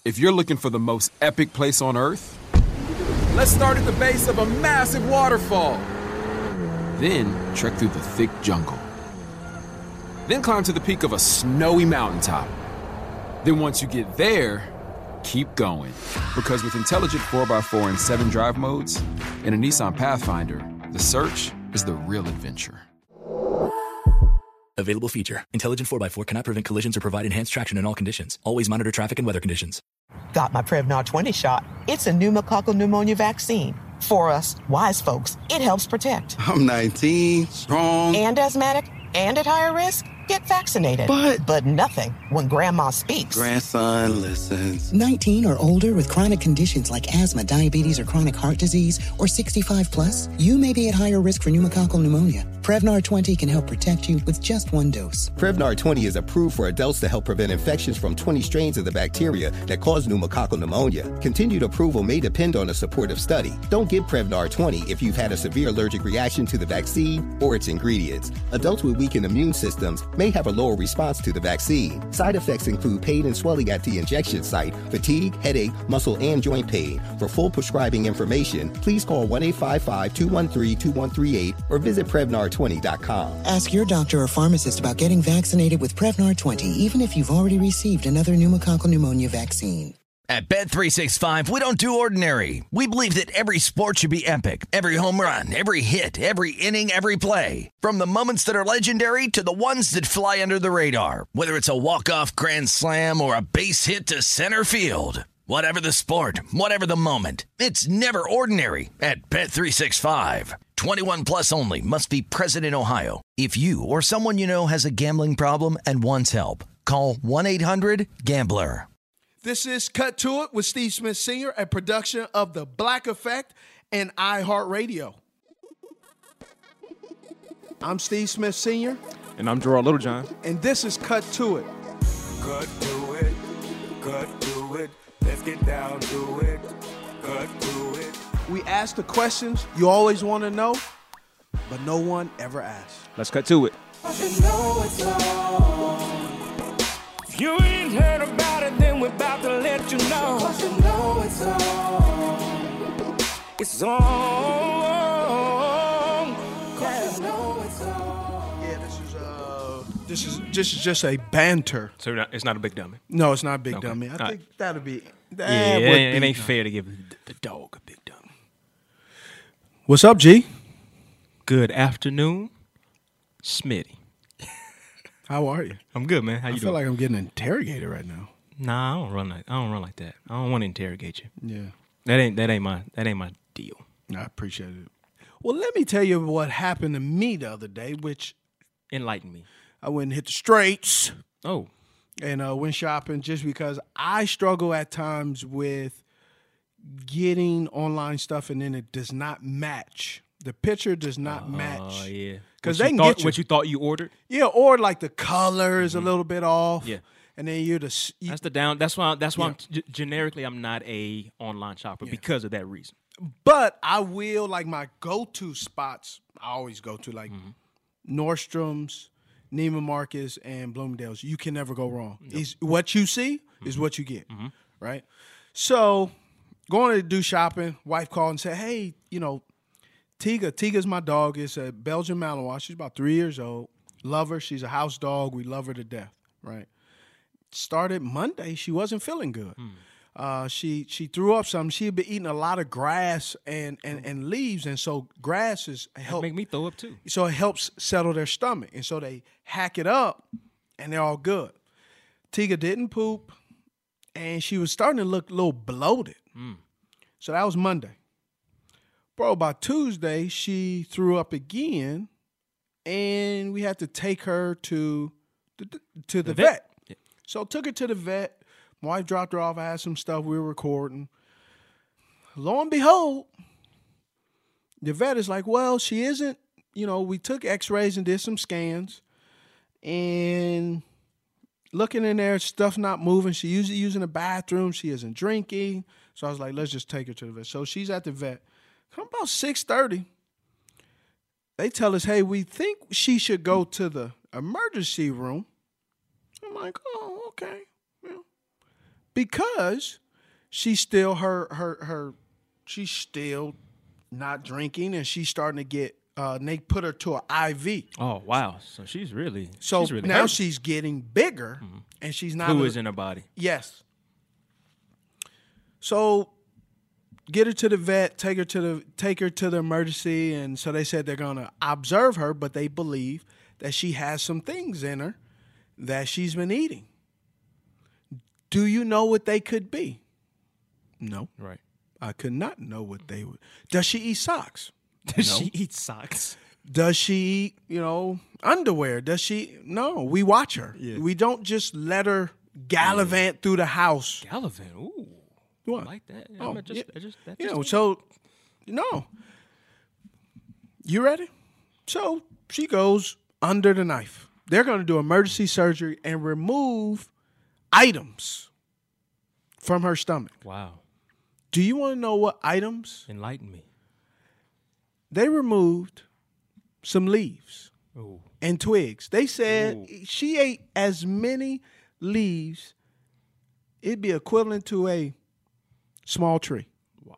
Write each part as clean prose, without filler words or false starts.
If you're looking for the most epic place on Earth, let's start at the base of a massive waterfall. Then trek through the thick jungle. Then climb to the peak of a snowy mountaintop. Then once you get there, keep going. Because with intelligent 4x4 and 7 drive modes and a Nissan Pathfinder, the search is the real adventure. Available feature. Intelligent 4x4 cannot prevent collisions or provide enhanced traction in all conditions. Always monitor traffic and weather conditions. Got my Prevnar 20 shot. It's a pneumococcal pneumonia vaccine. For us, wise folks, it helps protect. I'm 19, strong. And asthmatic, and at higher risk. Get vaccinated. But nothing when grandma speaks. Grandson listens. 19 or older with chronic conditions like asthma, diabetes, or chronic heart disease, or 65 plus, you may be at higher risk for pneumococcal pneumonia. Prevnar 20 can help protect you with just one dose. Prevnar 20 is approved for adults to help prevent infections from 20 strains of the bacteria that cause pneumococcal pneumonia. Continued approval may depend on a supportive study. Don't get Prevnar 20 if you've had a severe allergic reaction to the vaccine or its ingredients. Adults with weakened immune systems may have a lower response to the vaccine. Side effects include pain and swelling at the injection site, fatigue, headache, muscle, and joint pain. For full prescribing information, please call 1-855-213-2138 or visit Prevnar20.com. Ask your doctor or pharmacist about getting vaccinated with Prevnar 20, even if you've already received another pneumococcal pneumonia vaccine. At Bet365, we don't do ordinary. We believe that every sport should be epic. Every home run, every hit, every inning, every play. From the moments that are legendary to the ones that fly under the radar. Whether it's a walk-off grand slam or a base hit to center field. Whatever the sport, whatever the moment. It's never ordinary at Bet365. 21 plus only. Must be present in Ohio. If you or someone you know has a gambling problem and wants help, call 1-800-GAMBLER. This is Cut to It with Steve Smith Sr., a production of The Black Effect and iHeartRadio. I'm Steve Smith Sr. And I'm Gerard Littlejohn. And this is Cut to It. Cut to it, cut to it, let's get down to it, cut to it. We ask the questions you always want to know, but no one ever asks. Let's cut to it. You know it's on. If you ain't heard about it, then we're about to let you know. Cause you know it's on. It's on. Cause you know it's on. Yeah, this is just a banter. So it's not a big dummy. No, it's not a big Okay. dummy. I think that'd be. It ain't fair to give the dog a big dummy. What's up, G? Good afternoon, Smitty. How are you? I'm good, man. How you I doing? feel like I'm getting interrogated right now. Nah, I don't run like that. I don't want to interrogate you. Yeah. That ain't my deal. I appreciate it. Well, let me tell you what happened to me the other day, which Enlighten me. I went and hit the straights. Oh. And went shopping just because I struggle at times with getting online stuff and then it does not match. The picture does not match. Oh, yeah. Because they can get you. What you thought you ordered? Yeah, or like the color is a little bit off. Yeah. And then That's the down. That's why I'm generically I'm not a online shopper because of that reason. But I will, like my go-to spots, I always go to like Nordstrom's, Neiman Marcus, and Bloomingdale's. You can never go wrong. Nope. What you see is what you get, right? So going to do shopping, wife called and said, hey, Tiga's my dog. It's a Belgian Malinois. She's about 3 years old. Love her. She's a house dog. We love her to death, right? Started Monday. She wasn't feeling good. She threw up something. She had been eating a lot of grass and leaves, and so grass is help make me throw up too. So it helps settle their stomach, and so they hack it up, and they're all good. Tiga didn't poop, and she was starting to look a little bloated. So that was Monday. Bro, by Tuesday, she threw up again, and we had to take her to the vet. Yeah. So took her to the vet. My wife dropped her off. I had some stuff we were recording. Lo and behold, the vet is like, well, she isn't, we took x-rays and did some scans, and looking in there, stuff not moving. She usually using the bathroom. She isn't drinking. So I was like, let's just take her to the vet. So she's at the vet. Come about 6:30, they tell us, hey, we think she should go to the emergency room. I'm like, oh, okay. because she's still she's still not drinking, and she's starting to get. They put her to an IV. Oh wow! So she's really now hurting. she's getting bigger, and she's not. Fluids in her body. Yes. So, get her to the vet. Take her to the emergency, and so they said they're gonna observe her, but they believe that she has some things in her that she's been eating. Do you know what they could be? No. Right. I could not know what they would. Does she eat socks? Does she eat socks? Does she eat, underwear? Does she? No, we watch her. Yeah. We don't just let her gallivant through the house. Gallivant, ooh. What? I like that. No. You ready? So she goes under the knife. They're going to do emergency surgery and remove items from her stomach. Wow. Do you want to know what items? Enlighten me. They removed some leaves and twigs. They said she ate as many leaves, it'd be equivalent to a small tree. Wow.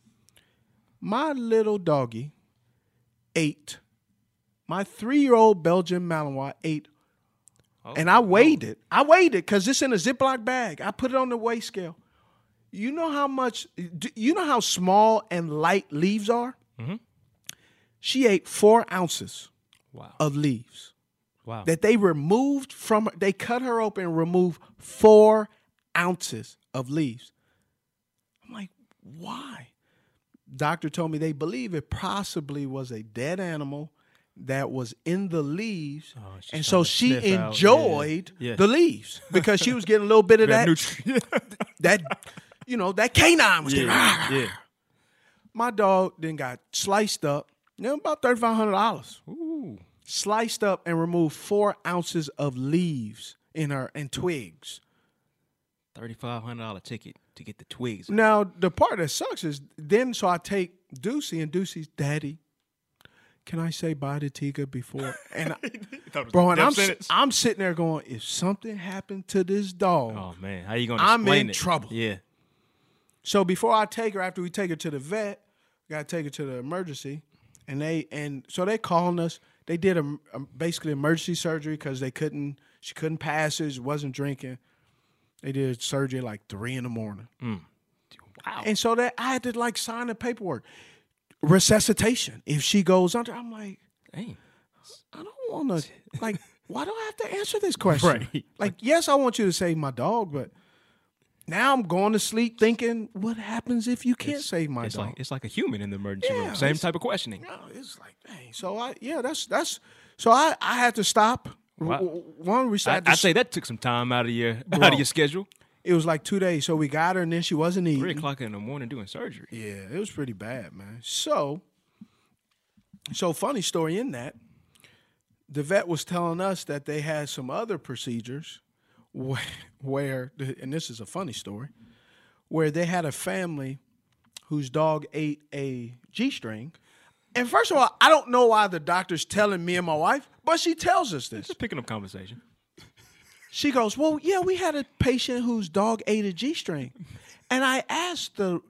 My little doggy ate, my 3-year-old Belgian Malinois ate, and I weighed it. I weighed it because it's in a Ziploc bag. I put it on the weigh scale. You know how small and light leaves are? Mm-hmm. She ate 4 ounces of leaves. Wow. That they removed from her. They cut her open and removed 4 ounces of leaves. I'm like, why? Doctor told me they believe it possibly was a dead animal that was in the leaves. Oh, and so she enjoyed the leaves because she was getting a little bit of that canine was getting. My dog then got sliced up. About $3,500. Ooh. Sliced up and removed 4 ounces of leaves in her and twigs. $3,500 ticket to get the twigs. Now, the part that sucks is so I take Deucey, and Deucey's, Daddy, can I say bye to Tika before? And I'm sitting there going, if something happened to this dog, oh man, how you going to explain it? I'm in trouble. Yeah. So before I take her, after we take her to the vet, we got to take her to the emergency. And so they calling us. They did basically emergency surgery because she couldn't pass it, wasn't drinking. They did surgery at like 3 a.m. Wow. And so I had to sign the paperwork. Resuscitation. If she goes under, I'm like, dang. I don't want to, why do I have to answer this question? Right. Yes, I want you to save my dog, but now I'm going to sleep thinking, what happens if you can't save my dog? It's like a human in the emergency room. Same type of questioning. It's like, dang. So I had to stop. Wow. I'd say that took some time out of your schedule. It was like 2 days. So we got her, and then she wasn't eating. 3 o'clock in the morning doing surgery. Yeah, it was pretty bad, man. So funny story in that, the vet was telling us that they had some other procedures where, and this is a funny story, where they had a family whose dog ate a G-string. And first of all, I don't know why the doctor's telling me and my wife, but she tells us this. Just picking up conversation. She goes, well, yeah, we had a patient whose dog ate a G-string. And I asked the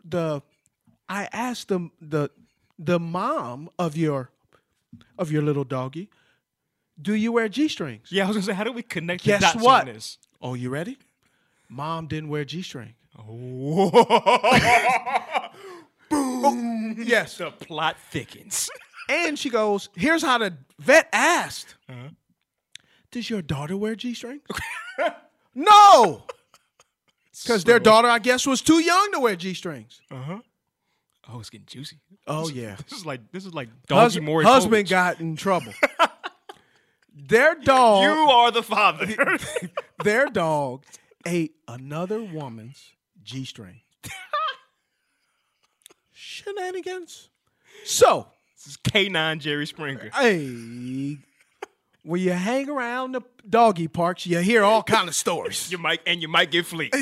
mom of your little doggy, do you wear G-strings? Yeah, I was going to say, how do we connect the dots on this? Oh, you ready? Mom didn't wear G-string. Oh. Boom. Yes. The plot thickens. And she goes, here's how the vet asked. Does your daughter wear G-strings? No. Because their daughter, I guess, was too young to wear G-strings. Oh, it's getting juicy. Oh, yeah. This is like doggy Maury husband got in trouble. Their dog. You are the father. Their dog ate another woman's G-string. Shenanigans. So. This is K9 Jerry Springer. Hey. When you hang around the doggy parks, you hear all kind of stories. You might get fleas.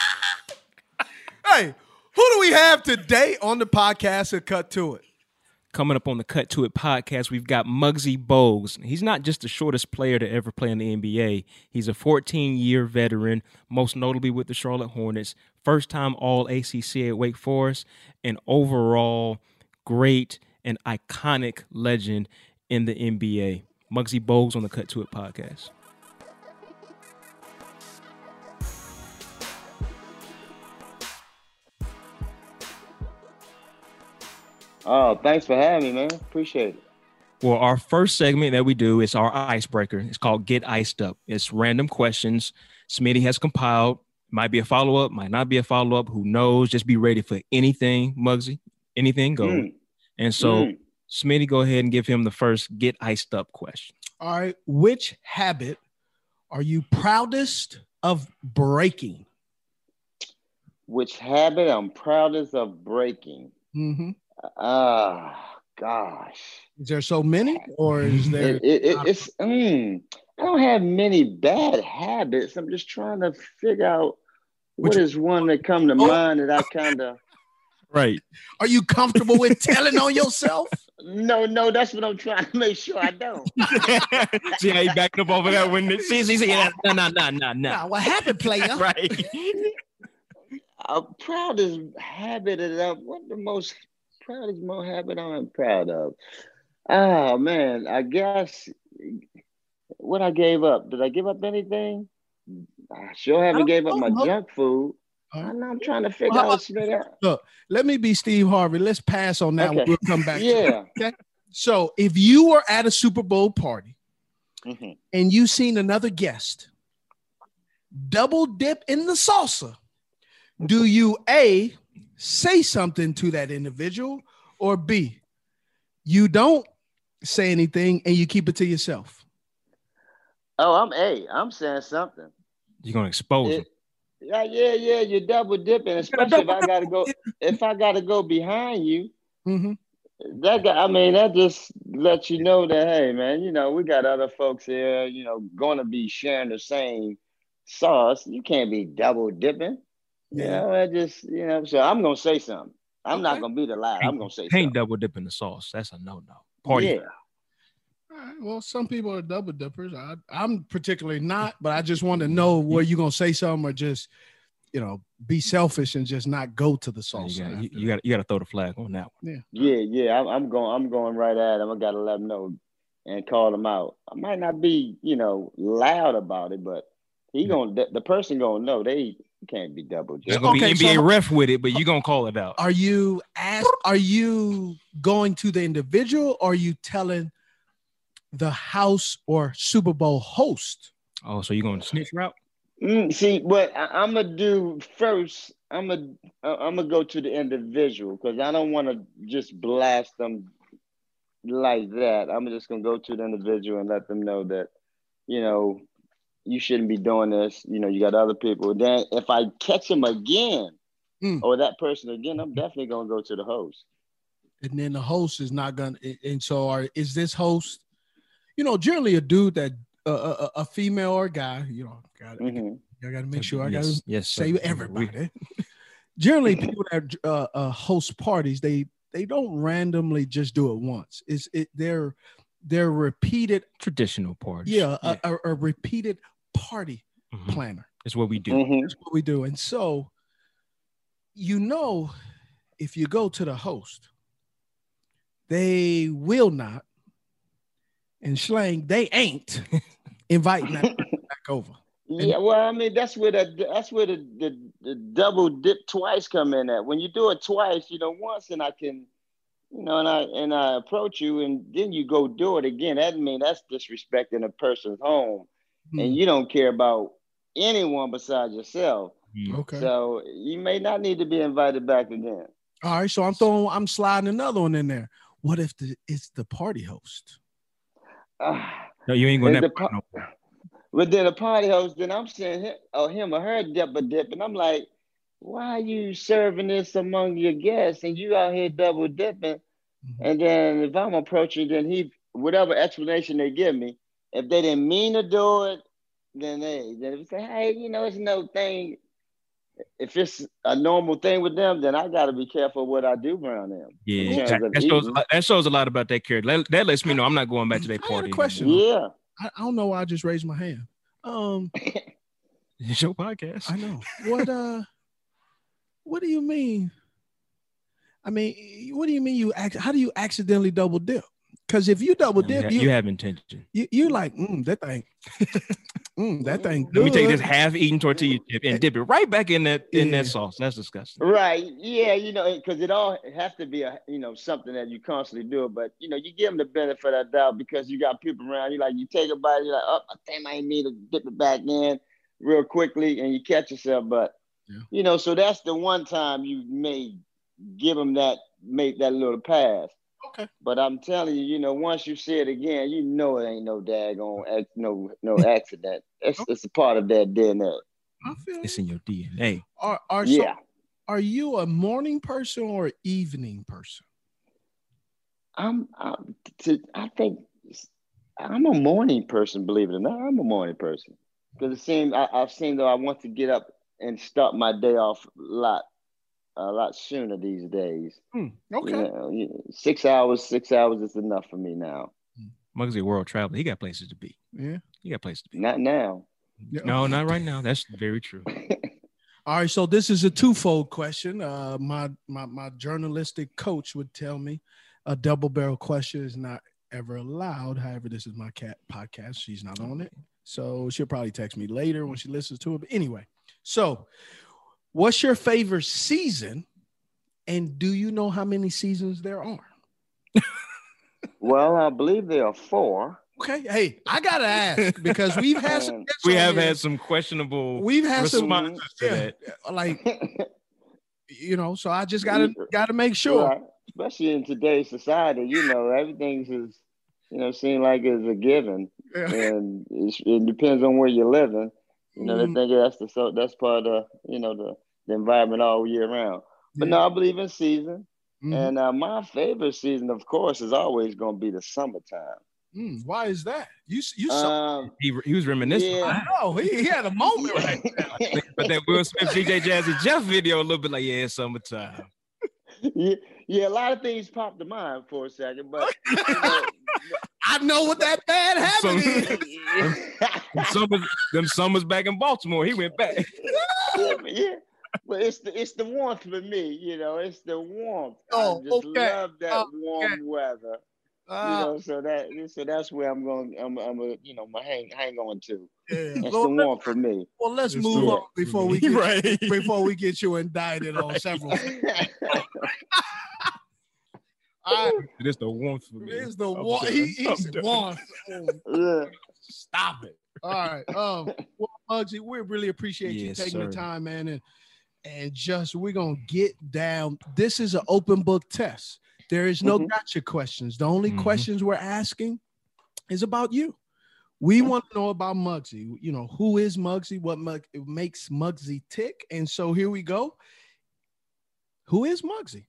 Hey, who do we have today on the podcast to cut to it? Coming up on the Cut to It podcast, we've got Muggsy Bogues. He's not just the shortest player to ever play in the NBA. He's a 14-year veteran, most notably with the Charlotte Hornets, first-time All-ACC at Wake Forest, and overall great and iconic legend in the NBA. Muggsy Bogues on the Cut to It podcast. Oh, thanks for having me, man. Appreciate it. Well, our first segment that we do is our icebreaker. It's called Get Iced Up. It's random questions Smitty has compiled. Might be a follow-up, might not be a follow-up. Who knows? Just be ready for anything, Muggsy. Anything goes. And so, Smitty, go ahead and give him the first Get Iced Up question. All right. Which habit are you proudest of breaking? Which habit I'm proudest of breaking? Mm-hmm. Gosh. Is there so many, or is there? I don't have many bad habits. I'm just trying to figure out what is one that come to mind that I kind of. Right. Are you comfortable with telling on yourself? No, that's what I'm trying to make sure I don't. See how he backed up over that when no. What happened, player? Right. Proudest habit of what the most proudest habit I'm proud of. Oh man, I guess what I gave up. Did I give up anything? I sure haven't gave up my junk food. I'm trying to figure out. Look, let me be Steve Harvey. Let's pass on that one. We'll come back. Yeah. Okay. So if you were at a Super Bowl party and you seen another guest double dip in the salsa, do you A, say something to that individual, or B, you don't say anything and you keep it to yourself? Oh, I'm saying something. You're gonna expose him. Yeah, you're double dipping, especially if I gotta go behind you. Mm-hmm. That just lets you know that, hey man, we got other folks here, gonna be sharing the same sauce. You can't be double dipping. So I'm gonna say something. I'm not gonna be the lie. I'm gonna say something. Can't double dip in the sauce. That's a no. Party. Yeah. All right, well, some people are double dippers. I'm particularly not, but I just want to know where you're gonna say something or just, be selfish and just not go to the sauce. You got to throw the flag on that one. Yeah. I'm going right at him. I got to let him know and call him out. I might not be, loud about it, but the person gonna know they can't be double dipping. There's gonna be NBA ref with it, but you're gonna call it out. Are you going to the individual, or are you telling the house or Super Bowl host? Oh, so you're going to snitch route? See, what I'm gonna do first, I'm gonna go to the individual because I don't want to just blast them like that. I'm just gonna go to the individual and let them know that, you shouldn't be doing this. You got other people. Then if I catch him again or that person again, I'm definitely gonna go to the host. And then the host is not gonna. And so, is this host? Generally a dude that a female or a guy. I got to make sure I got to say everybody. Generally, people that host parties, they don't randomly just do it once. They're repeated traditional parties. Yeah, a repeated party planner. It's what we do. It's what we do. And so, if you go to the host, they will not, and slang, they ain't inviting that back over. Yeah, well, that's where the double dip twice come in at. When you do it twice, once and I can, and I approach you and then you go do it again. That's disrespecting a person's home, and you don't care about anyone besides yourself. Okay. So you may not need to be invited back again. All right. So I'm sliding another one in there. What if it's the party host? No, you ain't going to. But then the party host, then I'm saying him or her double dip, and I'm like, why are you serving this among your guests and you out here double dipping? And then if I'm approaching, then whatever explanation they give me, if they didn't mean to do it, then they say, hey, it's no thing. if it's a normal thing with them, then I got to be careful what I do around them. Yeah, that shows a lot about that character. That lets me know I'm not going back to that party. I got a question. Yeah. I don't know why I just raised my hand. It's your podcast. I know. What do you mean? I mean, what do you mean how do you accidentally double dip? Because if you double dip, you have intention. You like that thing. That thing. Let me take this half-eaten tortilla chip and dip it right back in that sauce. That's disgusting. Right? Yeah, because it all has to be something that you constantly do. But you give them the benefit of the doubt because you got people around you. Like you take a bite, you're like, oh, I might need to dip it back in real quickly, and you catch yourself. But so that's the one time you may give them make that little pass. Okay. But I'm telling you, once you see it again, it ain't no daggone no accident. It's a part of that DNA. I feel it's in your DNA. Are you a morning person or an evening person? I think I'm a morning person. Believe it or not, I'm a morning person because I've seen though I want to get up and start my day off a lot sooner these days. Okay. 6 hours is enough for me now. Muggsy world traveler. He got places to be. Yeah. He got places to be. Not now. No, not right now. That's very true. All right. So this is a twofold question. My journalistic coach would tell me a double barrel question is not ever allowed. However, this is my cat podcast. She's not on it. So she'll probably text me later when she listens to it. But anyway, so what's your favorite season, and do you know how many seasons there are? Well, I believe there are 4. Okay, hey, I gotta ask because we've had some. Had some questionable. We've had responses to that. Like so I just gotta make sure. Right. Especially in today's society, everything's seem like it's a given, and it depends on where you're living. They think that's part of the environment all year round. But no, I believe in season. And my favorite season, of course, is always going to be the summertime. Why is that? You he was reminiscing. Yeah. I know he had a moment right now. But that Will Smith, DJ Jazzy Jeff video a little bit like, it's summertime. Yeah, a lot of things popped to mind for a second, but I know what that bad habit is. Them summers back in Baltimore, he went back. Yeah. But it's the warmth for me, it's the warmth. Oh, I just love that warm weather. So that's where I'm going. I'm hang on to. Yeah. That's the warmth for me. Well, let's move on before we get you indicted on several. It's the warmth for me. It's the warmth. He's warmth. Stop it. All right. Well, Muggsy, we really appreciate you taking the time, man, and just we're gonna get down. This is an open book test. There is no gotcha questions. The only questions we're asking is about you. We want to know about Muggsy. Who is Muggsy? What makes Muggsy tick? And so here we go. Who is Muggsy?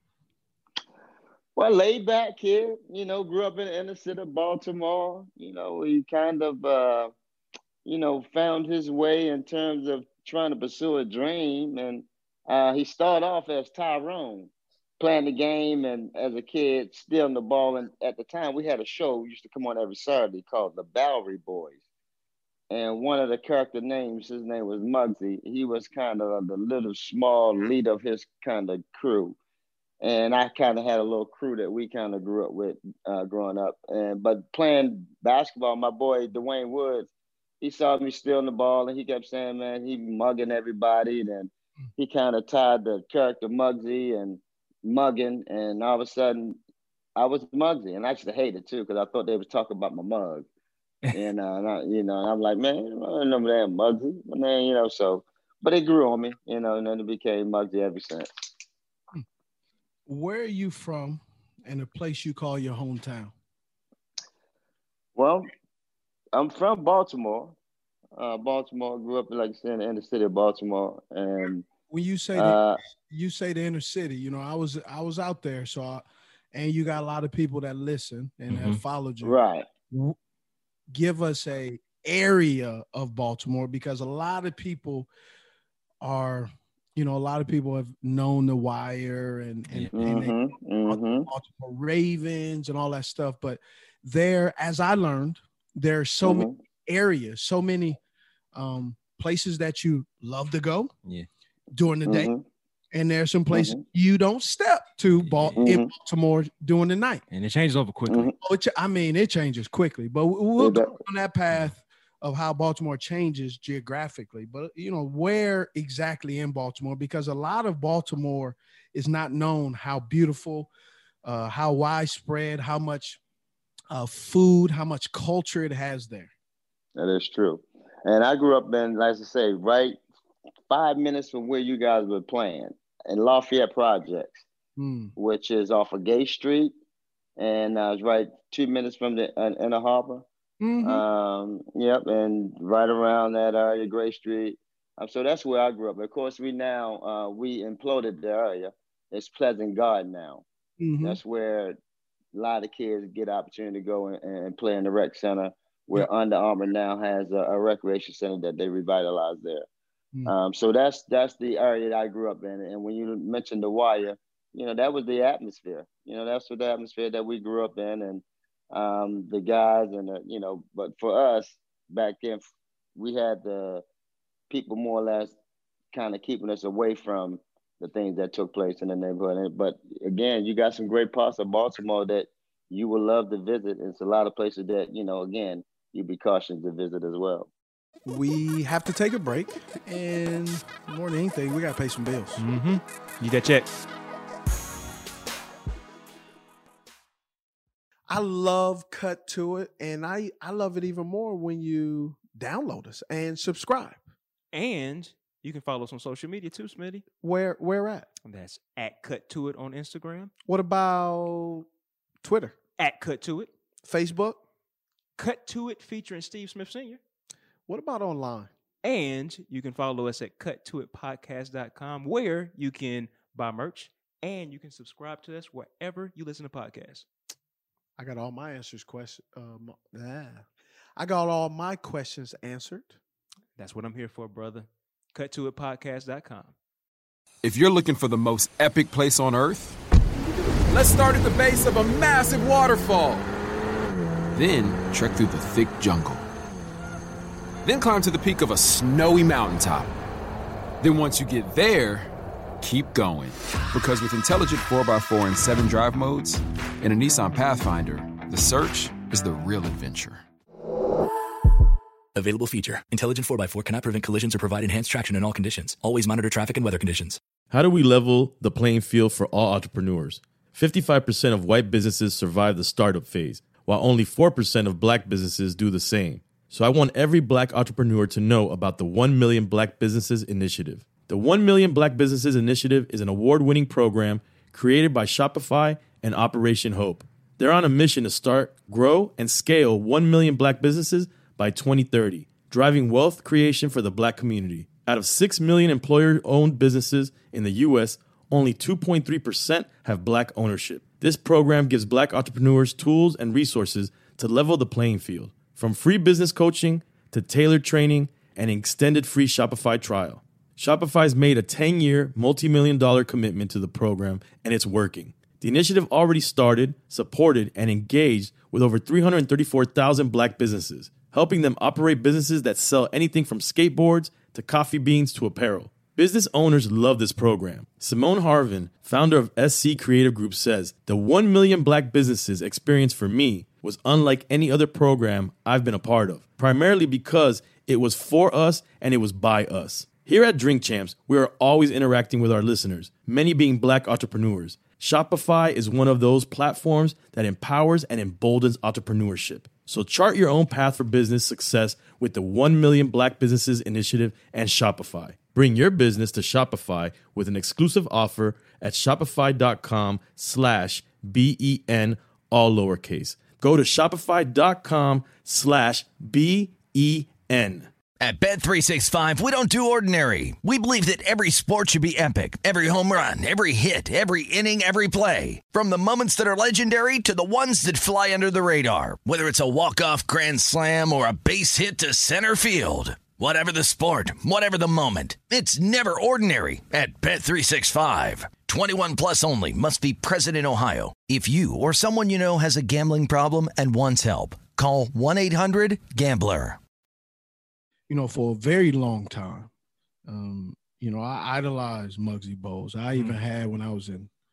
Well, laid back kid, grew up in the inner city of Baltimore. He kind of, found his way in terms of trying to pursue a dream. And he started off as Tyrone, playing the game. And as a kid, stealing the ball. And at the time, we had a show used to come on every Saturday called The Bowery Boys. And one of the character names, his name was Muggsy. He was kind of the little small leader of his kind of crew. And I kind of had a little crew that we kind of grew up with growing up. But playing basketball, my boy, Dwayne Woods, he saw me stealing the ball and he kept saying, man, he mugging everybody. And then he kind of tied the character Muggsy and mugging. And all of a sudden, I was Muggsy. And I actually hated it too because I thought they was talking about my mug. And, I'm like, man, I don't know that Muggsy. Man, but it grew on me, and then it became Muggsy ever since. Where are you from and a place you call your hometown? Well, I'm from Baltimore. Grew up, like I said, in the inner city of Baltimore. And when you say the inner city, I was out there, and you got a lot of people that listen and have followed you. Right. Give us a area of Baltimore because a lot of people are a lot of people have known The Wire and Baltimore Ravens and all that stuff. But there, as I learned, there are so many areas, so many places that you love to go during the day. And there are some places you don't step to in Baltimore during the night. And it changes over quickly. It changes quickly. But we'll go on that path of how Baltimore changes geographically. But, where exactly in Baltimore? Because a lot of Baltimore is not known how beautiful, how widespread, how much food, how much culture it has there. That is true. And I grew up in, like I say, right 5 minutes from where you guys were playing in Lafayette Projects, which is off of Gay Street. And I was right 2 minutes from the Inner Harbor. And right around that area, Gray Street. So that's where I grew up. Of course, we imploded the area. It's Pleasant Garden now. That's where a lot of kids get opportunity to go and play in the rec center, where Under Armour now has a recreation center that they revitalized there. So that's the area that I grew up in. And when you mentioned The Wire, that was the atmosphere. That's what the atmosphere that we grew up in, and the guys but for us back then, we had the people more or less kind of keeping us away from the things that took place in the neighborhood. But again, you got some great parts of Baltimore that you would love to visit. It's a lot of places that, again, you'd be cautious to visit as well. We have to take a break, and more than anything, we got to pay some bills. Need that check. I love Cut to It, and I love it even more when you download us and subscribe. And you can follow us on social media too, Smitty. Where at? That's at Cut to It on Instagram. What about Twitter? At Cut to It. Facebook? Cut to It featuring Steve Smith Sr. What about online? And you can follow us at cuttoitpodcast.com, where you can buy merch and you can subscribe to us wherever you listen to podcasts. I got all my I got all my questions answered. That's what I'm here for, brother. Cuttoitpodcast.com. If you're looking for the most epic place on earth, let's start at the base of a massive waterfall. Then trek through the thick jungle. Then climb to the peak of a snowy mountaintop. Then once you get there, keep going. Because with intelligent 4x4 and 7 drive modes and a Nissan Pathfinder, the search is the real adventure. Available feature. Intelligent 4x4 cannot prevent collisions or provide enhanced traction in all conditions. Always monitor traffic and weather conditions. How do we level the playing field for all entrepreneurs? 55% of white businesses survive the startup phase, while only 4% of black businesses do the same. So I want every black entrepreneur to know about the 1 Million Black Businesses Initiative. The 1 Million Black Businesses Initiative is an award-winning program created by Shopify and Operation Hope. They're on a mission to start, grow, and scale 1 million black businesses by 2030, driving wealth creation for the black community. Out of 6 million employer-owned businesses in the U.S., only 2.3% have black ownership. This program gives black entrepreneurs tools and resources to level the playing field, from free business coaching to tailored training and an extended free Shopify trial. Shopify's made a 10-year, multi-million-dollar commitment to the program, and it's working. The initiative already started, supported, and engaged with over 334,000 black businesses, helping them operate businesses that sell anything from skateboards to coffee beans to apparel. Business owners love this program. Simone Harvin, founder of SC Creative Group, says, "The 1 million black businesses experience for me was unlike any other program I've been a part of, primarily because it was for us and it was by us." Here at Drink Champs, we are always interacting with our listeners, many being black entrepreneurs. Shopify is one of those platforms that empowers and emboldens entrepreneurship. So chart your own path for business success with the 1 Million Black Businesses Initiative and Shopify. Bring your business to Shopify with an exclusive offer at shopify.com/BEN, all lowercase. Go to shopify.com/BEN. At Bet365, we don't do ordinary. We believe that every sport should be epic. Every home run, every hit, every inning, every play. From the moments that are legendary to the ones that fly under the radar. Whether it's a walk-off grand slam or a base hit to center field. Whatever the sport, whatever the moment, it's never ordinary at Bet365. 21 plus only. Must be present in Ohio. If you or someone you know has a gambling problem and wants help, call 1-800-GAMBLER. You know, for a very long time, you know, I idolized Muggsy Bogues. I even had when I was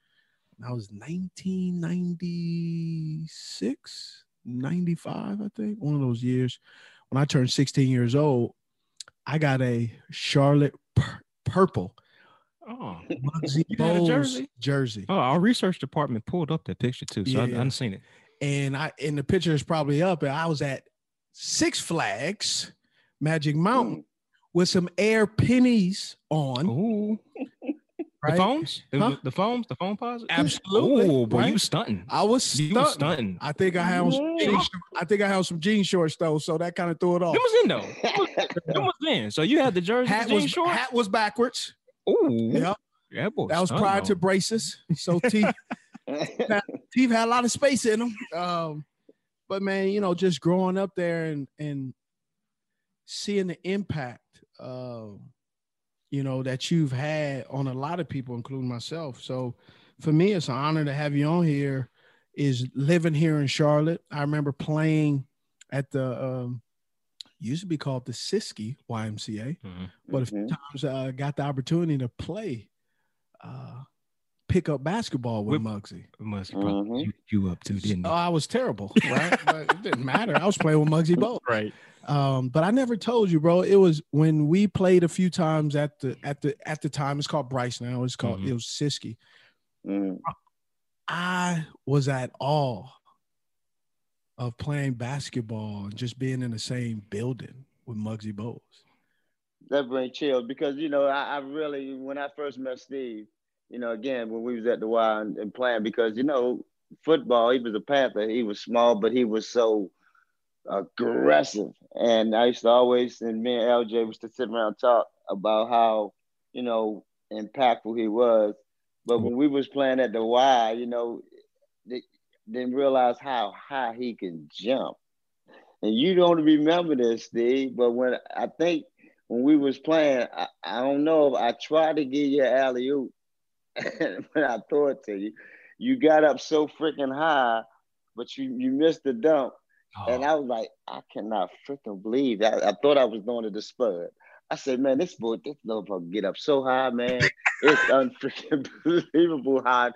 1996, 95, I think, one of those years. When I turned 16 years old, I got a Charlotte purple Muggsy Bogues jersey. Oh, our research department pulled up that picture too, so I hadn't seen it. And the picture is probably up. And I was at Six Flags, Magic Mountain, with some Air pennies on. Ooh. Right? The phones? Huh? The phone posit? Absolutely. Oh, boy, right? you was stunting. I was stunting. I think I had on some jean shorts though, so that kind of threw it off. It was in though. It was in. So you had the jersey, jean shorts? Hat was backwards. Ooh. Yeah. Yeah, boy. That was prior to braces. So teeth had a lot of space in them. But man, you know, just growing up there and seeing the impact you know, that you've had on a lot of people, including myself. So for me, it's an honor to have you on here. Is living here in Charlotte. I remember playing at the used to be called the Siskey YMCA, but a few times I got the opportunity to play pick up basketball with Muggsy. Muggsy probably you up too, didn't he? Oh, I was terrible, right? But it didn't matter. I was playing with Muggsy Bogues. Right. But I never told you, bro. It was when we played a few times at the time. It's called Bryce now. It's called it was Siskey. I was at awe of playing basketball and just being in the same building with Muggsy Bogues. That brings chills because, you know, I really, when I first met Steve, you know, again, when we was at the Y and playing, because, you know, football, he was a Panther. He was small, but he was so aggressive. And I used to always, and me and LJ used to sit around and talk about how, you know, impactful he was. But when we was playing at the Y, you know, they didn't realize how high he can jump. And you don't remember this, Steve, but when we was playing, I don't know if I tried to give you an alley-oop when I threw it to you. You got up so freaking high, but you missed the dunk. Oh. And I was like, I cannot freaking believe that. I thought I was doing it to Spud. I said, man, this little motherfucker get up so high, man. It's unfreaking believable how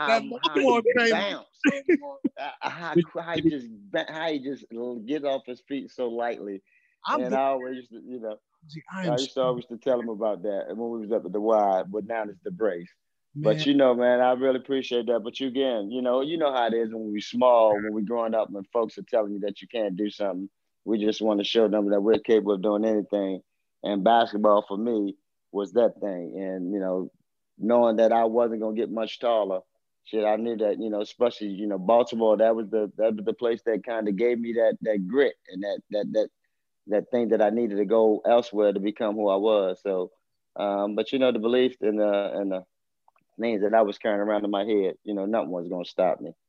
he bounce. How he just get off his feet so lightly. I always, you know, I used to always tell him about that. And when we was up at the Y, but now it's the Brace. Man. But, you know, man, I really appreciate that. But you, again, you know how it is when we're small, when we're growing up, when folks are telling you that you can't do something. We just want to show them that we're capable of doing anything. And basketball for me was that thing. And, you know, knowing that I wasn't going to get much taller, shit, I knew that, you know, especially, you know, Baltimore, that was the place that kind of gave me that grit and that thing that I needed to go elsewhere to become who I was. So, but, you know, the belief and the things that I was carrying around in my head, you know, nothing was going to stop me.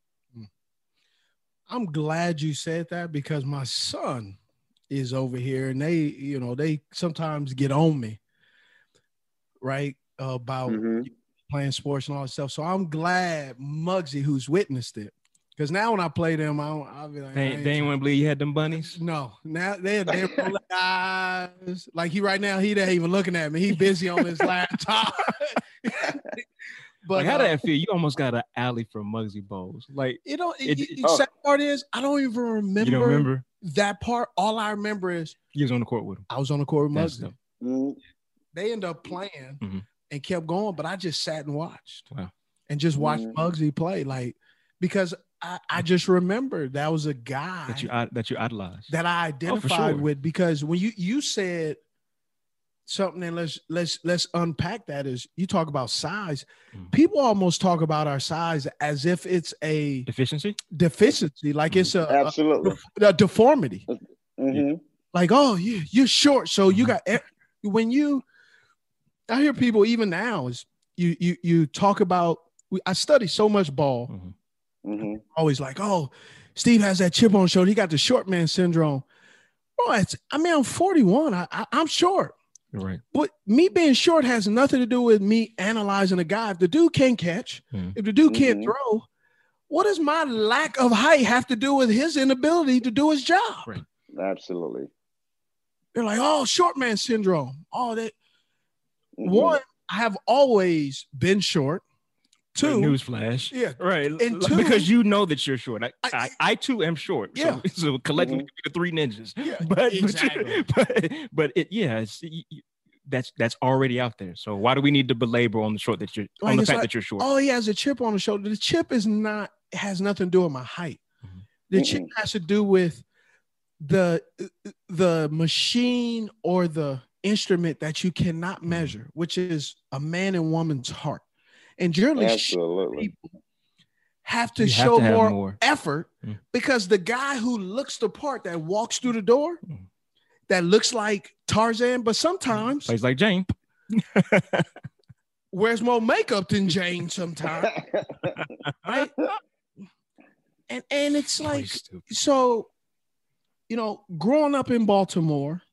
I'm glad you said that because my son is over here and they sometimes get on me, right, about playing sports and all that stuff. So I'm glad Muggsy, who's witnessed it, because now when I play them, I'll be like, they ain't want to believe you had them bunnies. No, now they're eyes. Like he right now, he ain't even looking at me. He busy on his laptop. But like, how did that feel? You almost got an alley from Muggsy Bogues. Like, you know, sad part is I don't even remember. You don't remember that part? All I remember is you was on the court with him. I was on the court with Muggsy. They ended up playing and kept going, but I just sat and watched. Wow. And just watched Muggsy play, like, because I just remember that was a guy that you idolized, that I identified with, because when you said something, and let's unpack that, is you talk about size. People almost talk about our size as if it's a deficiency, like it's absolutely a deformity. Like, oh, you're short, so you got I hear people even now is you talk about. I study so much ball. Always like, oh, Steve has that chip on his shoulder. He got the short man syndrome. Bro, I'm 41. I'm short. Right. But me being short has nothing to do with me analyzing a guy. If the dude can't catch, if the dude can't throw, what does my lack of height have to do with his inability to do his job? Right. Absolutely. They're like, oh, short man syndrome. Oh, that. One, I have always been short. Two, newsflash. Yeah. Right. And two, because you know that you're short. I too am short. Yeah. So collectively the three ninjas. Yeah. But exactly. That's already out there. So why do we need to belabor on the short that you're on the fact that you're short? Oh, he has a chip on the shoulder. The chip has nothing to do with my height. The chip has to do with the machine or the instrument that you cannot measure, which is a man and woman's heart. And generally, people have to show more effort because the guy who looks the part, that walks through the door, that looks like Tarzan, but sometimes plays like Jane, wears more makeup than Jane sometimes. Right? And it's like, so, growing up in Baltimore,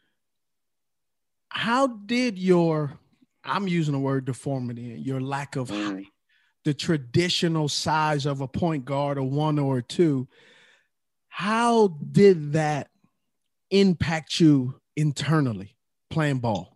how did I'm using the word deformity, your lack of height, the traditional size of a point guard, a 1 or a 2, how did that impact you internally playing ball?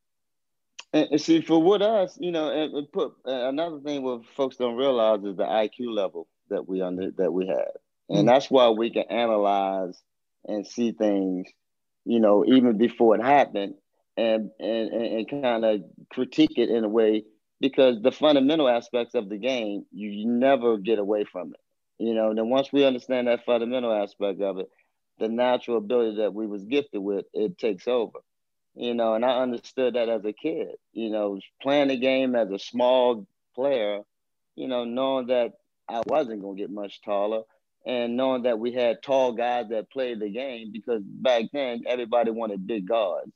And see, for with us, and put another thing what folks don't realize is the IQ level that we have, and that's why we can analyze and see things, even before it happened, and kind of critique it in a way, because the fundamental aspects of the game, you never get away from it. Then once we understand that fundamental aspect of it, the natural ability that we was gifted with, it takes over. And I understood that as a kid, playing the game as a small player, knowing that I wasn't going to get much taller, and knowing that we had tall guys that played the game, because back then everybody wanted big guards.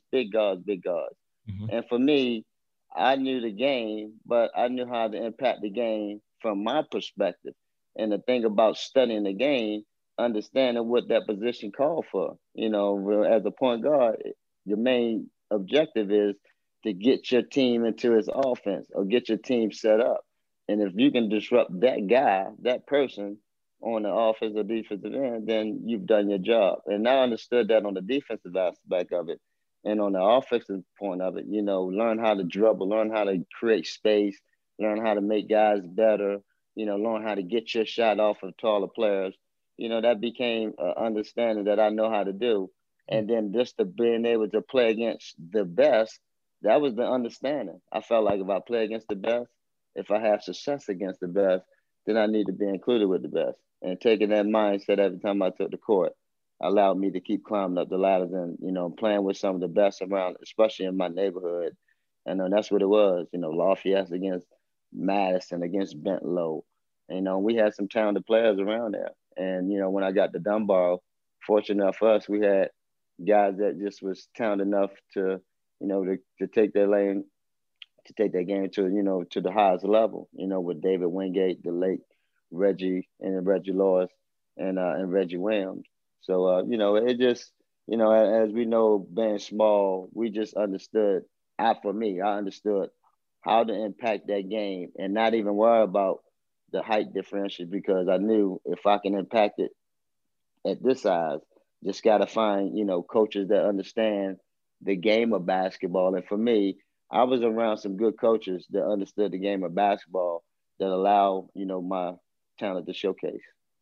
And for me, I knew the game, but I knew how to impact the game from my perspective. And the thing about studying the game, understanding what that position called for, as a point guard, your main objective is to get your team into its offense or get your team set up. And if you can disrupt that guy, that person on the offensive or defensive end, then you've done your job. And I understood that on the defensive aspect of it. And on the offensive point of it, learn how to dribble, learn how to create space, learn how to make guys better, learn how to get your shot off of taller players. That became an understanding that I know how to do. And then just to being able to play against the best, that was the understanding. I felt like if I play against the best, if I have success against the best, then I need to be included with the best. And taking that mindset every time I took the court allowed me to keep climbing up the ladders and, playing with some of the best around, especially in my neighborhood. And that's what it was, Lafayette against Madison, against Bentlow. We had some talented players around there. And, when I got to Dunbar, fortunate enough for us, we had guys that just was talented enough to, to take their lane, to take their game to, to the highest level, with David Wingate, the late Reggie Lawrence and Reggie Williams. So, it just, as we know, being small, we just understood, I understood how to impact that game and not even worry about the height differential, because I knew if I can impact it at this size, just got to find, coaches that understand the game of basketball. And for me, I was around some good coaches that understood the game of basketball that allow, my talent to showcase.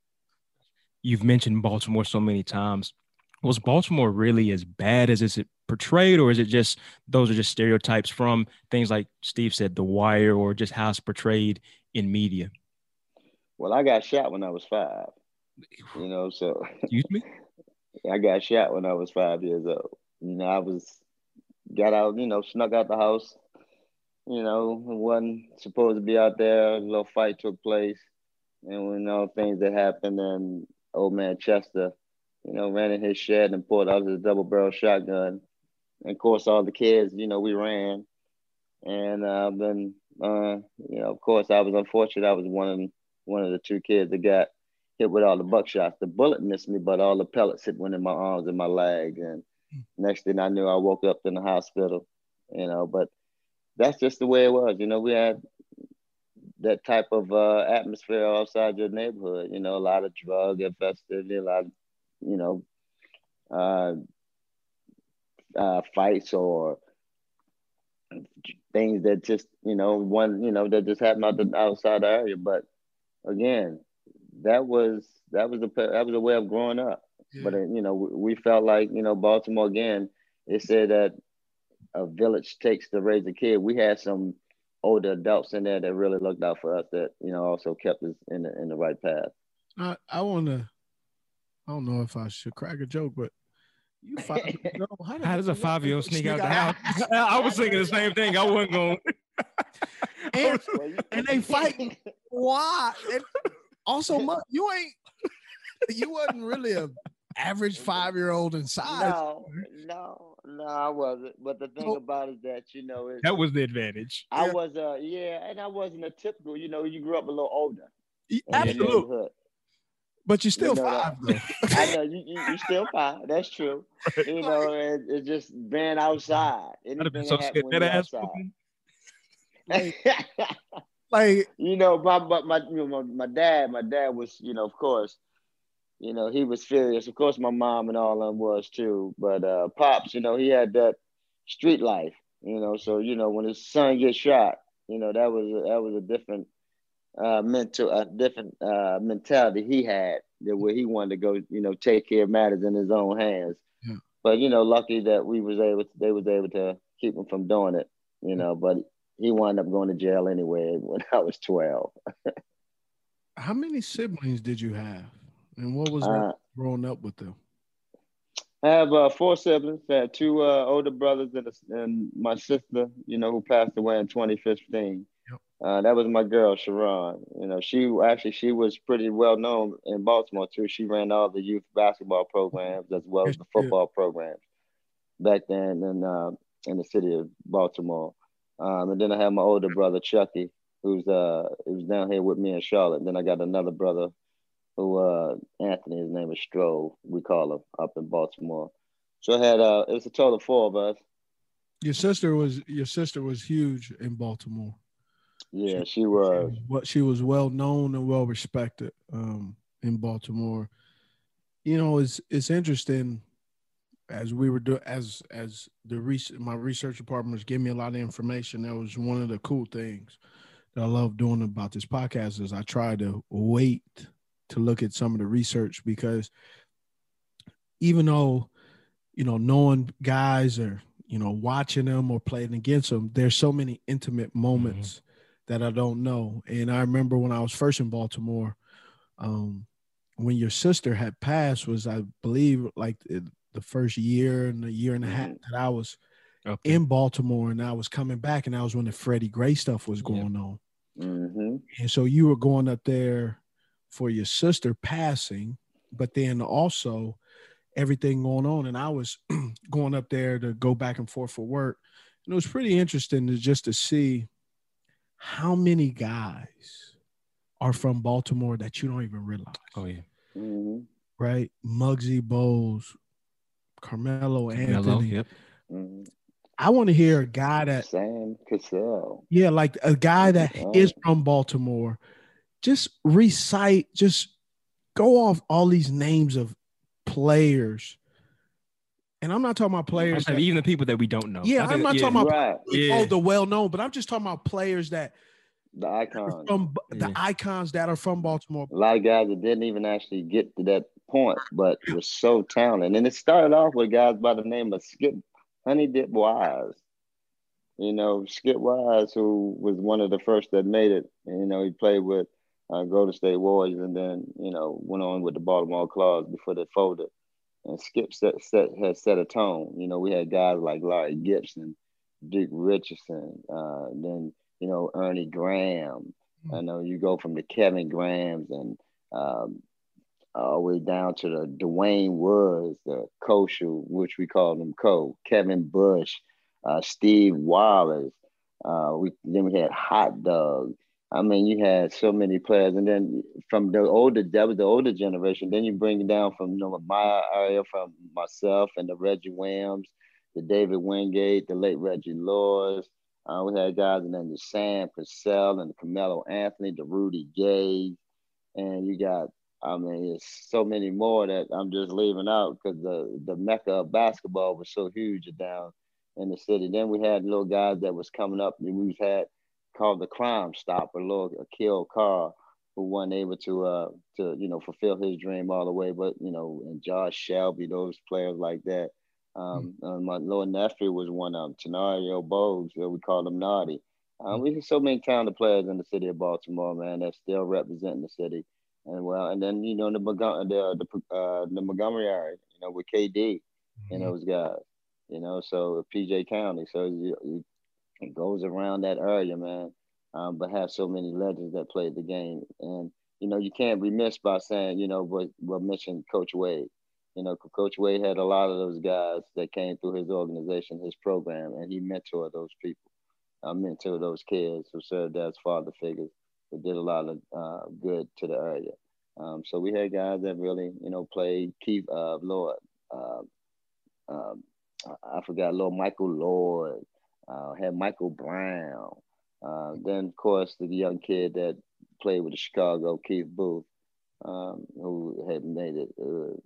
You've mentioned Baltimore so many times. Was Baltimore really as bad as is it portrayed, or is it just those are just stereotypes from things like Steve said, The Wire, or just how it's portrayed in media? Well, I got shot when I was 5, so. Excuse me? I got shot when I was 5 years old. I got out, snuck out the house, wasn't supposed to be out there. A little fight took place, and things that happened, and old man Chester, ran in his shed and pulled out his double-barrel shotgun. And of course, all the kids, we ran. And then, of course, I was unfortunate. I was one of the 2 kids that got hit with all the buckshots. The bullet missed me, but all the pellets hit went in my arms and my legs. And next thing I knew, I woke up in the hospital, but that's just the way it was. We had that type of atmosphere outside your neighborhood, a lot of drug infestation, a lot of fights or things that just, that just happened outside the area. But again, that was a way of growing up. Yeah. But we felt like, Baltimore, again, it said that a village takes to raise a kid. We had some older adults in there that really looked out for us, that also kept us in the right path. I don't know if I should crack a joke, but you 5 years old. How does a 5-year-old sneak out the house? I was thinking the same thing. I wasn't going. and they fighting. Why? And also, you wasn't really a average 5-year-old in size. No, I wasn't. But the thing about it is that, that was the advantage. I was, and I wasn't a typical, you grew up a little older. Absolutely. But you're still 5, though. I know, you're still 5. That's true. It just being outside. I'd have been so scared that ass. Like, my dad was, of course, he was furious. Of course, my mom and all of them was too. But Pops, he had that street life, so, when his son gets shot, that was a different mentality he had, where he wanted to go, take care of matters in his own hands. Yeah. But, lucky that they was able to keep him from doing it, but he wound up going to jail anyway when I was 12. How many siblings did you have? And what was that growing up with them? I have 4 siblings. I had 2 older brothers and my sister, who passed away in 2015. Yep. That was my girl, Sharon. She was pretty well known in Baltimore too. She ran all the youth basketball programs as well as the football programs back then in the city of Baltimore. And then I have my older brother, Chucky, who's down here with me in Charlotte. And then I got another brother who, Anthony, his name is Strove, we call him, up in Baltimore. So I had, it was a total of 4 of us. Your sister was huge in Baltimore. Yeah, she was. She was well known and well respected in Baltimore. It's interesting, as we were doing, as my research department was giving me a lot of information. That was one of the cool things that I love doing about this podcast, is I try to wait to look at some of the research, because even though, knowing guys or, watching them or playing against them, there's so many intimate moments that I don't know. And I remember when I was first in Baltimore, when your sister had passed, was, I believe, like the first year and a year and a half that I was in Baltimore, and I was coming back, and that was when the Freddie Gray stuff was going on. Mm-hmm. And so you were going up there for your sister passing, but then also everything going on. And I was going up there to go back and forth for work. And it was pretty interesting to see how many guys are from Baltimore that you don't even realize. Oh, yeah. Mm-hmm. Right? Muggsy Bogues, Carmelo Anthony. Yep. Mm-hmm. I want to hear a guy that Sam Cassell. Yeah, like a guy that is from Baltimore. Just go off all these names of players. And I'm not talking about players even the people that we don't know. Yeah, I'm not talking about the well-known, but I'm just talking about players that the icons. The icons that are from Baltimore. A lot of guys that didn't even actually get to that point, but were so talented. And it started off with guys by the name of Skip Honeydip Wise. Skip Wise, who was one of the first that made it. And, he played with Golden State Warriors, and then, went on with the Baltimore Claws before they folded. And Skip had set a tone. We had guys like Larry Gibson, Dick Richardson, then, Ernie Graham. I know you go from the Kevin Grahams and all the way down to the Dwayne Woods, the Koshu, which we call him Co, Kevin Bush, Steve Wallace. Then we had Hot Dog. I mean, you had so many players, and then from that was the older generation. Then you bring it down from my area, from myself and the Reggie Williams, the David Wingate, the late Reggie Laws. We had guys, and then the Sam Cassell and the Carmelo Anthony, the Rudy Gay, and you got. I mean, it's so many more that I'm just leaving out because the mecca of basketball was so huge down in the city. Then we had little guys that was coming up, and we've had called the Crime Stopper, little Akil Carr, who wasn't able to fulfill his dream all the way, but and Josh Shelby, those players like that. My little nephew was one of them, Tenario Bowes, we called him Naughty. We have so many talented players in the city of Baltimore, man, that still representing the city. And then the Montgomery area, with KD and those guys, so PJ County. So it goes around that area, man. But have so many legends that played the game, and you can't remiss by saying, what mentioned Coach Wade. Coach Wade had a lot of those guys that came through his organization, his program, and he mentored those people, mentored those kids who served as father figures, who did a lot of good to the area. So we had guys that really, played. Keith Lord, I forgot Lord Michael Lord, had Michael Brown. Then, of course, the young kid that played with the Chicago, Keith Booth, who had made it.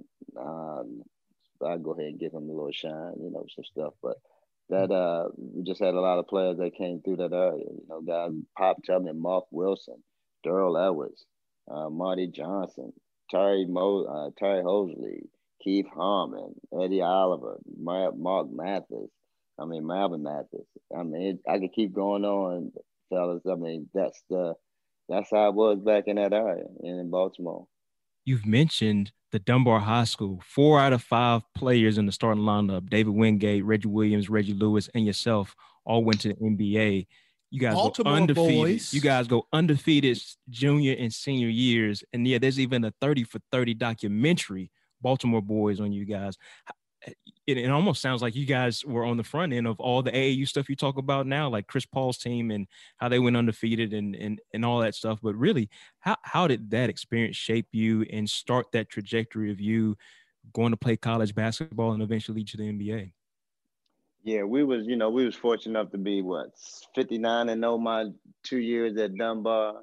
I'll go ahead and give him a little shine, some stuff. But that we just had a lot of players that came through that area. Guys, Pop Tubman, Mark Wilson, Darrell Edwards, Marty Johnson, Terry Hosley, Keith Harmon, Eddie Oliver, Mark Mathis. Marvin Mathis. I could keep going on, fellas. That's how it was back in that area in Baltimore. You've mentioned the Dunbar High School. 4 out of 5 players in the starting lineup, David Wingate, Reggie Williams, Reggie Lewis, and yourself, all went to the NBA. You guys Baltimore go undefeated. boys. You guys go undefeated junior and senior years. And yeah, there's even a 30 for 30 documentary, Baltimore Boys, on you guys. It almost sounds like you guys were on the front end of all the AAU stuff you talk about now, like Chris Paul's team and how they went undefeated and all that stuff. But really, how did that experience shape you and start that trajectory of you going to play college basketball and eventually to the NBA? Yeah, we was fortunate enough to be 59-0 my 2 years at Dunbar.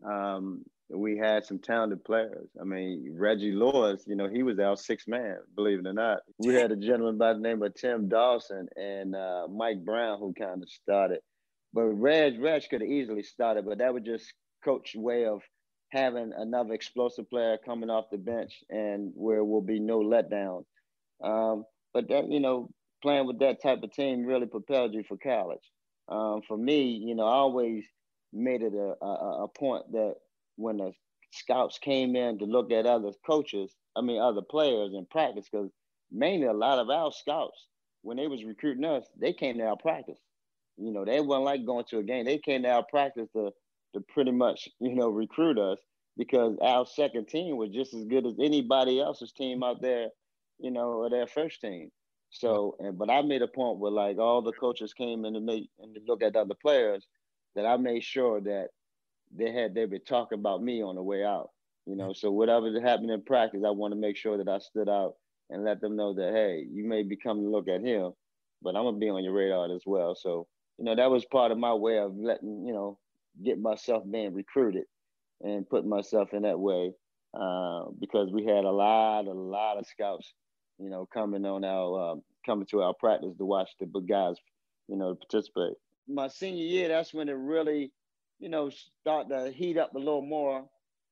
We had some talented players. Reggie Lewis, he was our sixth man, believe it or not. We had a gentleman by the name of Tim Dawson and Mike Brown who kind of started. But Reg could have easily started, but that was just Coach's way of having another explosive player coming off the bench and where will be no letdown. But that, playing with that type of team really propelled you for college. For me, I always made it a point that when the scouts came in to look at other players in practice, because mainly a lot of our scouts, when they was recruiting us, they came to our practice. They wasn't like going to a game. They came to our practice to pretty much, recruit us, because our second team was just as good as anybody else's team out there, or their first team. So, but I made a point where like all the coaches came in to look at other players, that I made sure that they were talking about me on the way out, so whatever happened in practice, I want to make sure that I stood out and let them know that, hey, you may be coming to look at him, but I'm going to be on your radar as well. So, that was part of my way of letting, get myself being recruited and putting myself in that way, because we had a lot of scouts, coming to our practice to watch the big guys, participate. My senior year, that's when it really, start to heat up a little more.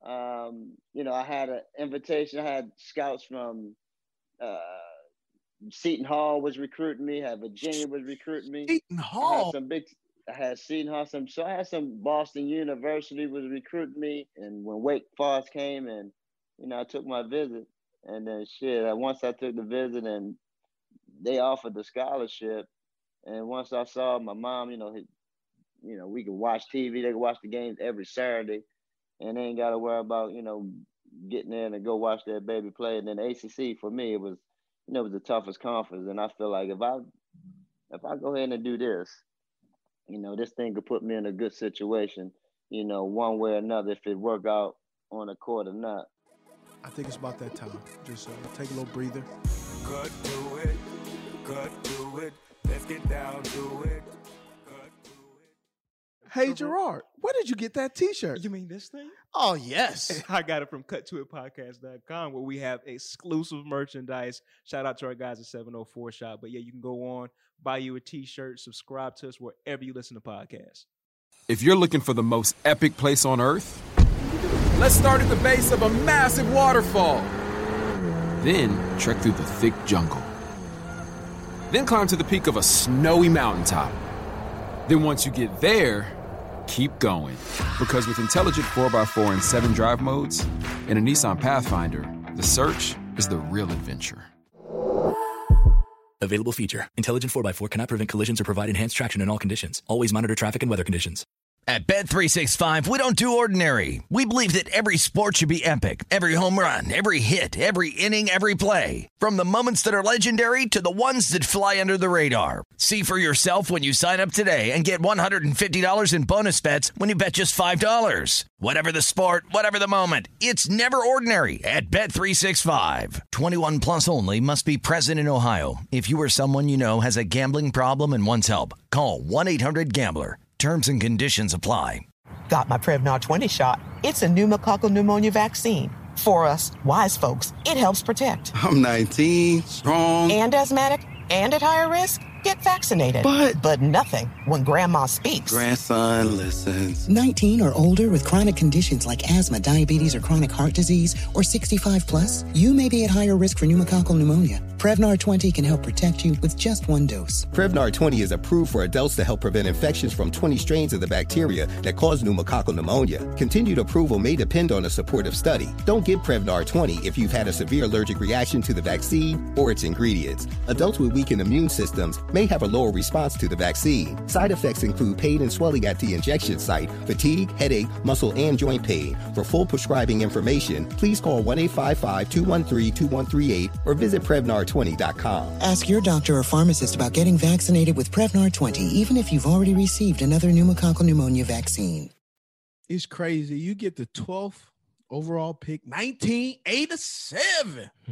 I had an invitation. I had scouts from Seton Hall was recruiting me. I had Virginia was recruiting me. Seton Hall. I had Seton Hall. So I had some Boston University was recruiting me. And when Wake Forest came, and I took my visit, and then once I took the visit, and they offered the scholarship, and once I saw my mom, we could watch TV. They could watch the games every Saturday, and they ain't got to worry about, getting in and go watch their baby play. And then the ACC, for me, it was the toughest conference. And I feel like if I go ahead and do this, this thing could put me in a good situation one way or another, if it work out on the court or not. I think it's about that time. Just take a little breather. Cut to it, cut to it. Let's get down to it. Hey, Gerard, where did you get that T-shirt? You mean this thing? Oh, yes. I got it from cuttoitpodcast.com, where we have exclusive merchandise. Shout out to our guys at 704 Shop. But yeah, you can go on, buy you a T-shirt, subscribe to us wherever you listen to podcasts. If you're looking for the most epic place on earth, let's start at the base of a massive waterfall. Then trek through the thick jungle. Then climb to the peak of a snowy mountaintop. Then once you get there, keep going. Because with intelligent 4x4 and 7 drive modes and a Nissan Pathfinder, the search is the real adventure. Available feature. Intelligent 4x4 cannot prevent collisions or provide enhanced traction in all conditions. Always monitor traffic and weather conditions. At Bet365, we don't do ordinary. We believe that every sport should be epic. Every home run, every hit, every inning, every play. From the moments that are legendary to the ones that fly under the radar. See for yourself when you sign up today and get $150 in bonus bets when you bet just $5. Whatever the sport, whatever the moment, it's never ordinary at Bet365. 21 plus only. Must be present in Ohio. If you or someone you know has a gambling problem and wants help, call 1-800-GAMBLER. Terms and conditions apply. Got my Prevnar 20 shot. It's a pneumococcal pneumonia vaccine. For us, wise folks, it helps protect. I'm 19, strong. And asthmatic, and at higher risk. Get vaccinated. But nothing when grandma speaks. Grandson listens. 19 or older with chronic conditions like asthma, diabetes, or chronic heart disease, or 65 plus, you may be at higher risk for pneumococcal pneumonia. Prevnar 20 can help protect you with just one dose. Prevnar 20 is approved for adults to help prevent infections from 20 strains of the bacteria that cause pneumococcal pneumonia. Continued approval may depend on a supportive study. Don't get Prevnar 20 if you've had a severe allergic reaction to the vaccine or its ingredients. Adults with weakened immune systems may have a lower response to the vaccine. Side effects include pain and swelling at the injection site, fatigue, headache, muscle, and joint pain. For full prescribing information, please call 1-855-213-2138 or visit Prevnar20.com. Ask your doctor or pharmacist about getting vaccinated with Prevnar 20, even if you've already received another pneumococcal pneumonia vaccine. It's crazy. You get the 12th overall pick, 1987,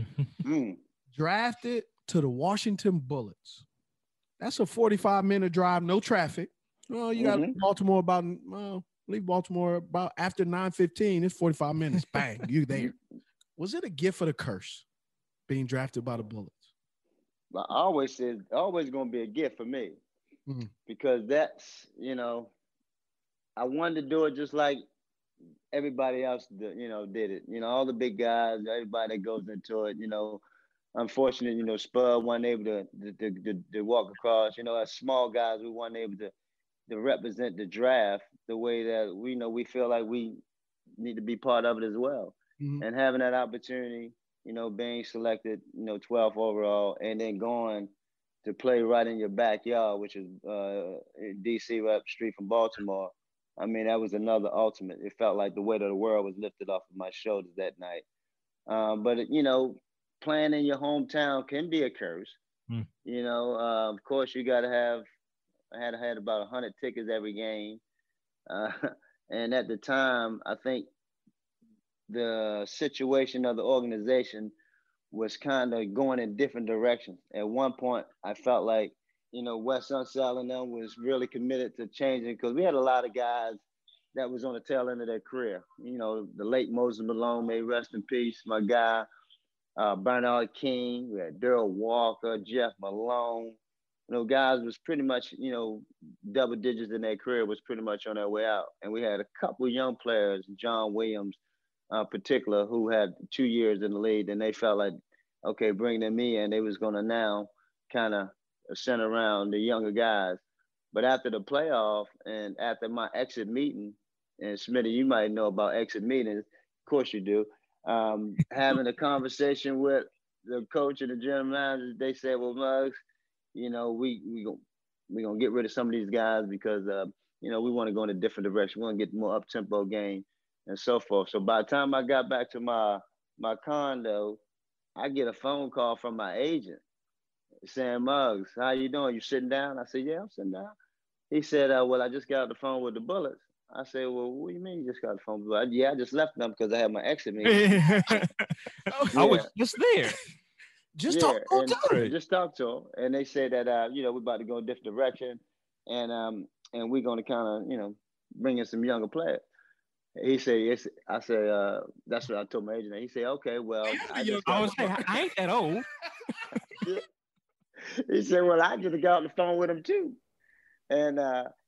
drafted to the Washington Bullets. That's a 45-minute drive, no traffic. Well, you got Baltimore leave Baltimore about after 9:15. It's 45 minutes. Bang, you there. Was it a gift or the curse being drafted by the Bullets? I always said, always going to be a gift for me because that's, I wanted to do it just like everybody else, did it. All the big guys, everybody that goes into it, Unfortunately, Spud wasn't able to walk across. As small guys, we weren't able to represent the draft the way that we feel like we need to be part of it as well. And having that opportunity, being selected, 12th overall, and then going to play right in your backyard, which is DC right up the street from Baltimore. I mean, that was another ultimate. It felt like the weight of the world was lifted off of my shoulders that night. But playing in your hometown can be a curse. Of course, you got to have. I had about 100 tickets every game, and at the time, I think the situation of the organization was kind of going in different directions. At one point, I felt like Wes Unseld and them was really committed to changing because we had a lot of guys that was on the tail end of their career. The late Moses Malone, may rest in peace, my guy. Bernard King, we had Darrell Walker, Jeff Malone. Guys was pretty much, double digits in their career, was pretty much on their way out. And we had a couple young players, John Williams in particular, who had 2 years in the league, and they felt like, okay, bring them in. They was going to now kind of center around the younger guys. But after the playoff and after my exit meeting, and Smitty, you might know about exit meetings, of course you do, having a conversation with the coach and the general manager, they said, well, Muggs, we gonna get rid of some of these guys because we want to go in a different direction. We want to get more up-tempo game and so forth. So by the time I got back to my condo, I get a phone call from my agent saying, Muggs, how you doing? You sitting down? I said, yeah, I'm sitting down. He said, well, I just got off the phone with the Bullets. I say, well, what do you mean you just got the phone? But yeah, I just left them because I had my exit meeting. I was just there. Just talk to him. Just talk to him. And they say that, we're about to go in a different direction. And we're going to kind of, bring in some younger players. He said, I said, that's what I told my agent. He said, okay, well. I ain't that old. He said, well, I just got on the phone with him too. And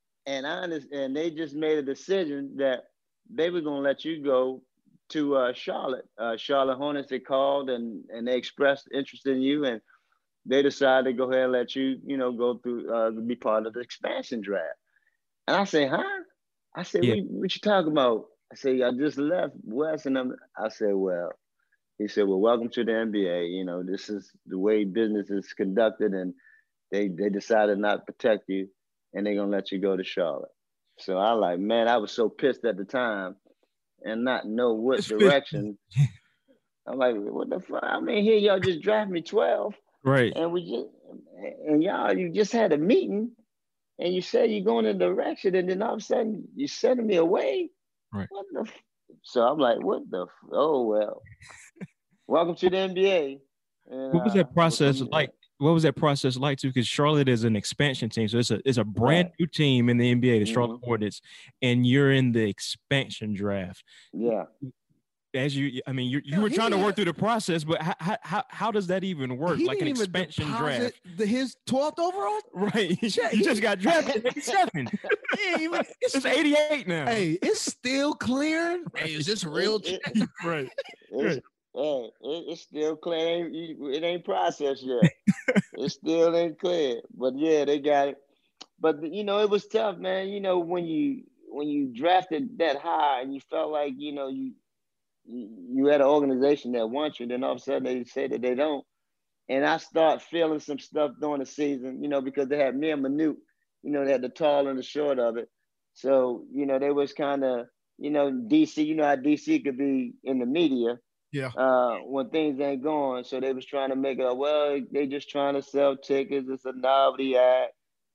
they just made a decision that they were going to let you go to Charlotte. Charlotte Hornets, they called and they expressed interest in you. And they decided to go ahead and let you, go through, be part of the expansion draft. And I said, huh? I said, what you talking about? I said, I just left West. And I said, well, he said, well, welcome to the NBA. This is the way business is conducted. And they decided not to protect you. And they're going to let you go to Charlotte. So I I was so pissed at the time and not know what direction. I'm like, what the fuck? I mean, here y'all just draft me 12. Right. And you just had a meeting and you said you're going in a direction and then all of a sudden you're sending me away. Right. So I'm like, oh, well, welcome to the NBA. And, what was that process like? What was that process like too? Because Charlotte is an expansion team, so it's a brand new team in the NBA, the Charlotte Hornets, and you're in the expansion draft. Yeah. You were trying to work through the process, but how does that even work? Like an expansion draft. His 12th overall, right? He just got drafted in 87. It's 88 now. Hey, it's still clearing. Hey, is this real? Right. It's still clear. It ain't processed yet. It still ain't clear. But yeah, they got it. But it was tough, man. When you drafted that high and you felt like you had an organization that wants you, then all of a sudden they say that they don't. And I start feeling some stuff during the season, because they had me and Manute, they had the tall and the short of it. So, they was kind of, DC, how DC could be in the media. Yeah. When things ain't going. So they was trying to make it, well, they just trying to sell tickets. It's a novelty act.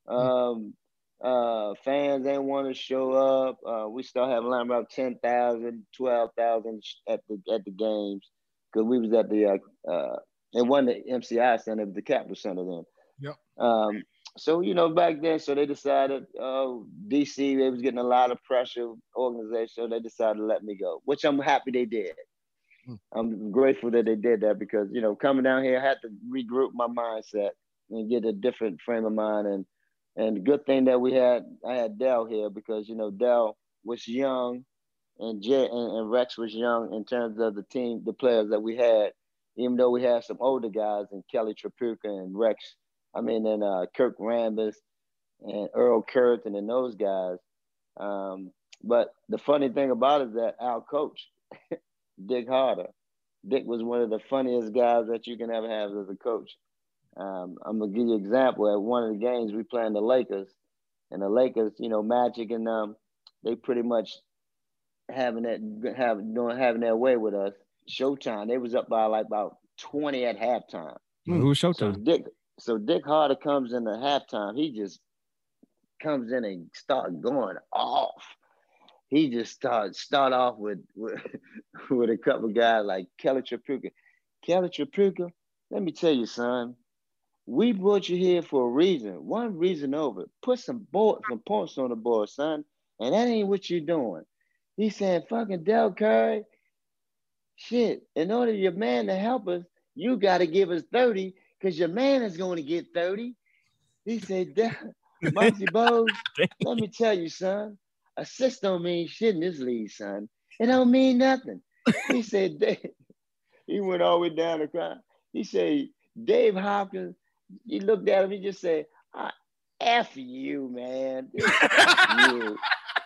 Fans ain't want to show up. We still have line about 10,000, 12,000 at the games because we was at the it wasn't the MCI Center, it was the Capitol Center then. Yep. So back then, so they decided, DC, they was getting a lot of pressure, organization, so they decided to let me go, which I'm happy they did. I'm grateful that they did that because coming down here, I had to regroup my mindset and get a different frame of mind. And the good thing that I had Dell here because, Dell was young and Rex was young in terms of the team, the players that we had, even though we had some older guys and Kelly Tripucka and Rex, and Kirk Rambis and Earl Curtin and those guys. But the funny thing about it is that our coach, Dick Harder, Dick was one of the funniest guys that you can ever have as a coach. I'm gonna give you an example. At one of the games we playing the Lakers, and the Lakers, Magic and they pretty much having their way with us. Showtime, they was up by like about 20 at halftime. Who was Showtime? So Dick Harder comes in at halftime. He just comes in and start going off. He just start off with a couple guys like Kelly Tripucka. Kelly Tripucka, let me tell you, son. We brought you here for a reason. One reason over. Put some points on the board, son. And that ain't what you're doing. He said, fucking Del Curry, shit, in order for your man to help us, you got to give us 30 because your man is going to get 30. He said, Muggsy Bogues, let me tell you, son, assist don't mean shit in this league, son. It don't mean nothing. He said, he went all the way down the crowd. He said, Dave Hopkins, he looked at him, he just said, F you, man. F you.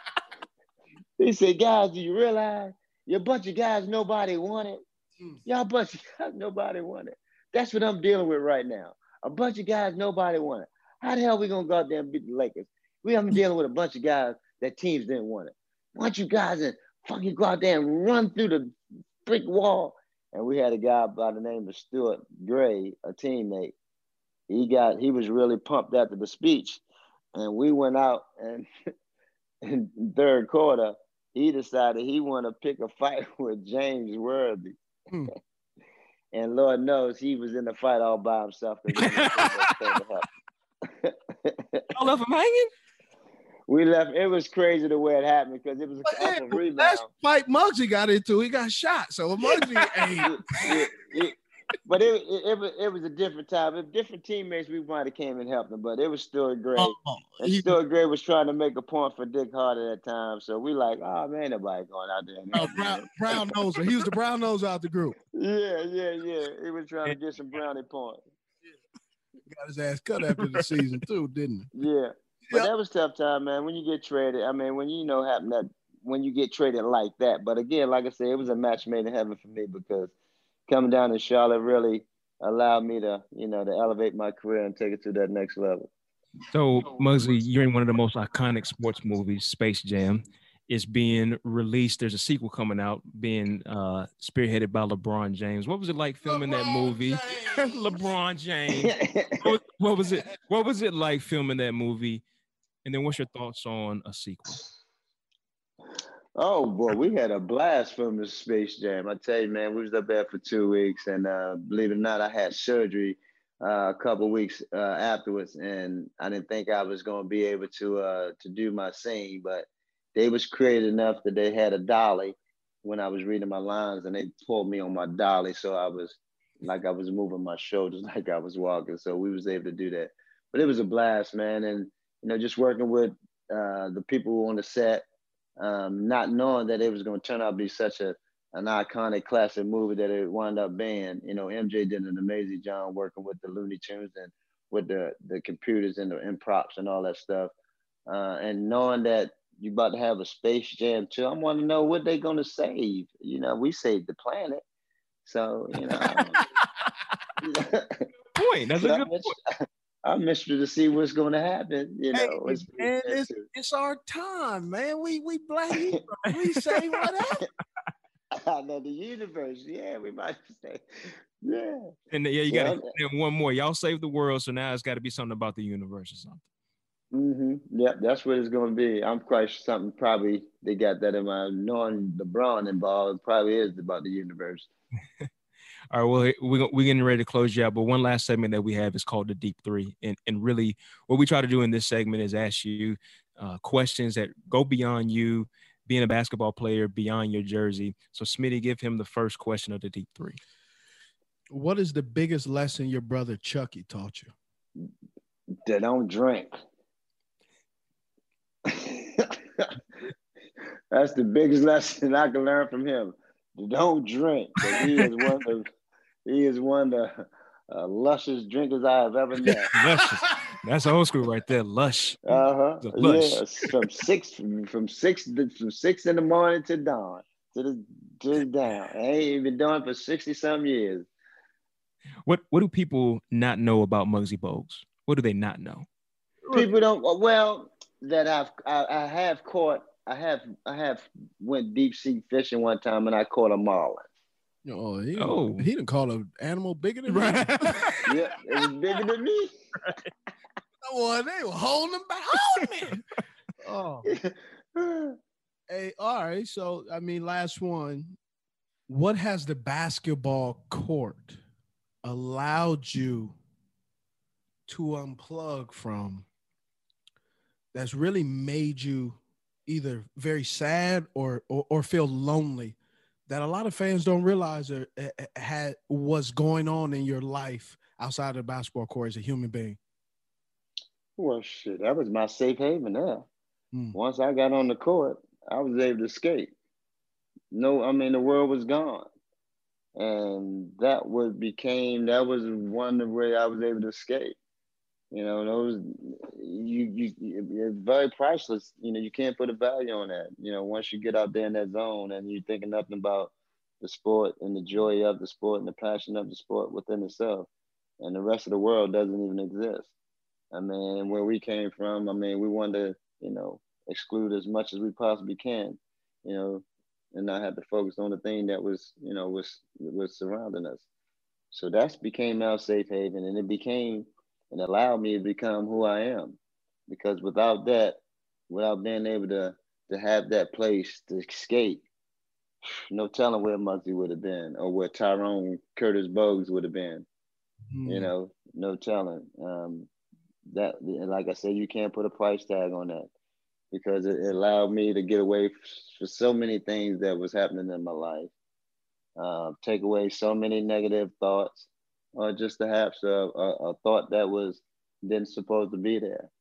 He said, guys, do you realize you're a bunch of guys nobody wanted? Y'all a bunch of guys nobody wanted. That's what I'm dealing with right now. A bunch of guys nobody wanted. How the hell we going to go out there and beat the Lakers? I'm dealing with a bunch of guys that teams didn't want it. Why don't you guys and fucking go out there and run through the brick wall? And we had a guy by the name of Stuart Gray, a teammate. He was really pumped after the speech. And we went out and in third quarter, he decided he want to pick a fight with James Worthy. And Lord knows he was in the fight all by himself. Y'all left him hanging? We left. It was crazy the way it happened because it was a rebound. Last fight Muggsy got into, he got shot. So Muggsy ain't. But it was a different time. If different teammates, we might have came and helped him, but it was Stuart Gray. And Stuart Gray was trying to make a point for Dick Hart at that time. So we like, oh man, nobody going out there. Brown noser. He was the brown nose out the group. Yeah. He was trying to get some brownie points. Got his ass cut after the season too, didn't he? Yeah. But that was tough time, man. When you get traded, I mean, when when you get traded like that. But again, like I said, it was a match made in heaven for me because coming down to Charlotte really allowed me to, to elevate my career and take it to that next level. So, Muggsy, you're in one of the most iconic sports movies, Space Jam. It's being released. There's a sequel coming out, being spearheaded by LeBron James. What was it like filming that movie? LeBron James. What was it? What was it like filming that movie? And then, what's your thoughts on a sequel? Oh boy, we had a blast filming Space Jam. I tell you, man, we was up there for 2 weeks, and believe it or not, I had surgery a couple weeks afterwards, and I didn't think I was going to be able to do my scene, but they was creative enough that they had a dolly when I was reading my lines, and they pulled me on my dolly, so I was moving my shoulders like I was walking. So we was able to do that, but it was a blast, man, and just working with the people on the set. Not knowing that it was going to turn out to be such an iconic classic movie that it wound up being. MJ did an amazing job working with the Looney Tunes and with the computers and the props and all that stuff. And knowing that you're about to have a Space Jam 2, I want to know what they're going to save. We saved the planet. So, Point. That's a good point. I'm interested to see what's going to happen. It's our time, man. We black people. We say whatever. I know the universe. Yeah, we might say. Yeah. And you got one more. Y'all saved the world, so now it's got to be something about the universe or something. Mm-hmm. Yeah, that's what it's going to be. I'm quite sure something probably they got that in my knowing LeBron involved. It probably is about the universe. All right, well, we're getting ready to close you out, but one last segment that we have is called the Deep Three. And really what we try to do in this segment is ask you questions that go beyond you being a basketball player, beyond your jersey. So, Smitty, give him the first question of the Deep Three. What is the biggest lesson your brother Chucky taught you? They don't drink. That's the biggest lesson I can learn from him. Don't drink. He is one of the luscious drinkers I have ever met. Luscious. That's old school right there. Lush. Lush. Yeah, from six in the morning to dawn to down. I ain't been doing it for 60-some years. What do people not know about Muggsy Bogues? What do they not know? People don't. Well, that I have went deep sea fishing one time and I caught a marlin. He didn't call an animal bigger than me. Yeah, it was bigger than me. Well, they were holding him back. Hold me. Oh. Hey, all right. So, last one. What has the basketball court allowed you to unplug from that's really made you either very sad or feel lonely, that a lot of fans don't realize what's going on in your life outside of the basketball court as a human being? Well, shit, that was my safe haven there. Once I got on the court, I was able to escape. The world was gone. And that was one way I was able to escape. Those it's very priceless. You can't put a value on that. Once you get out there in that zone and you're thinking nothing about the sport and the joy of the sport and the passion of the sport within itself, and the rest of the world doesn't even exist. Where we came from, we wanted to, exclude as much as we possibly can, and not have to focus on the thing that was surrounding us. So that became our safe haven, and it allowed me to become who I am. Because without that, without being able to have that place to escape, no telling where Muggsy would have been or where Tyrone Curtis Bogues would have been. You know, no telling. That, like I said, you can't put a price tag on that because it allowed me to get away for so many things that was happening in my life. Take away so many negative thoughts, or just perhaps a thought that didn't supposed to be there.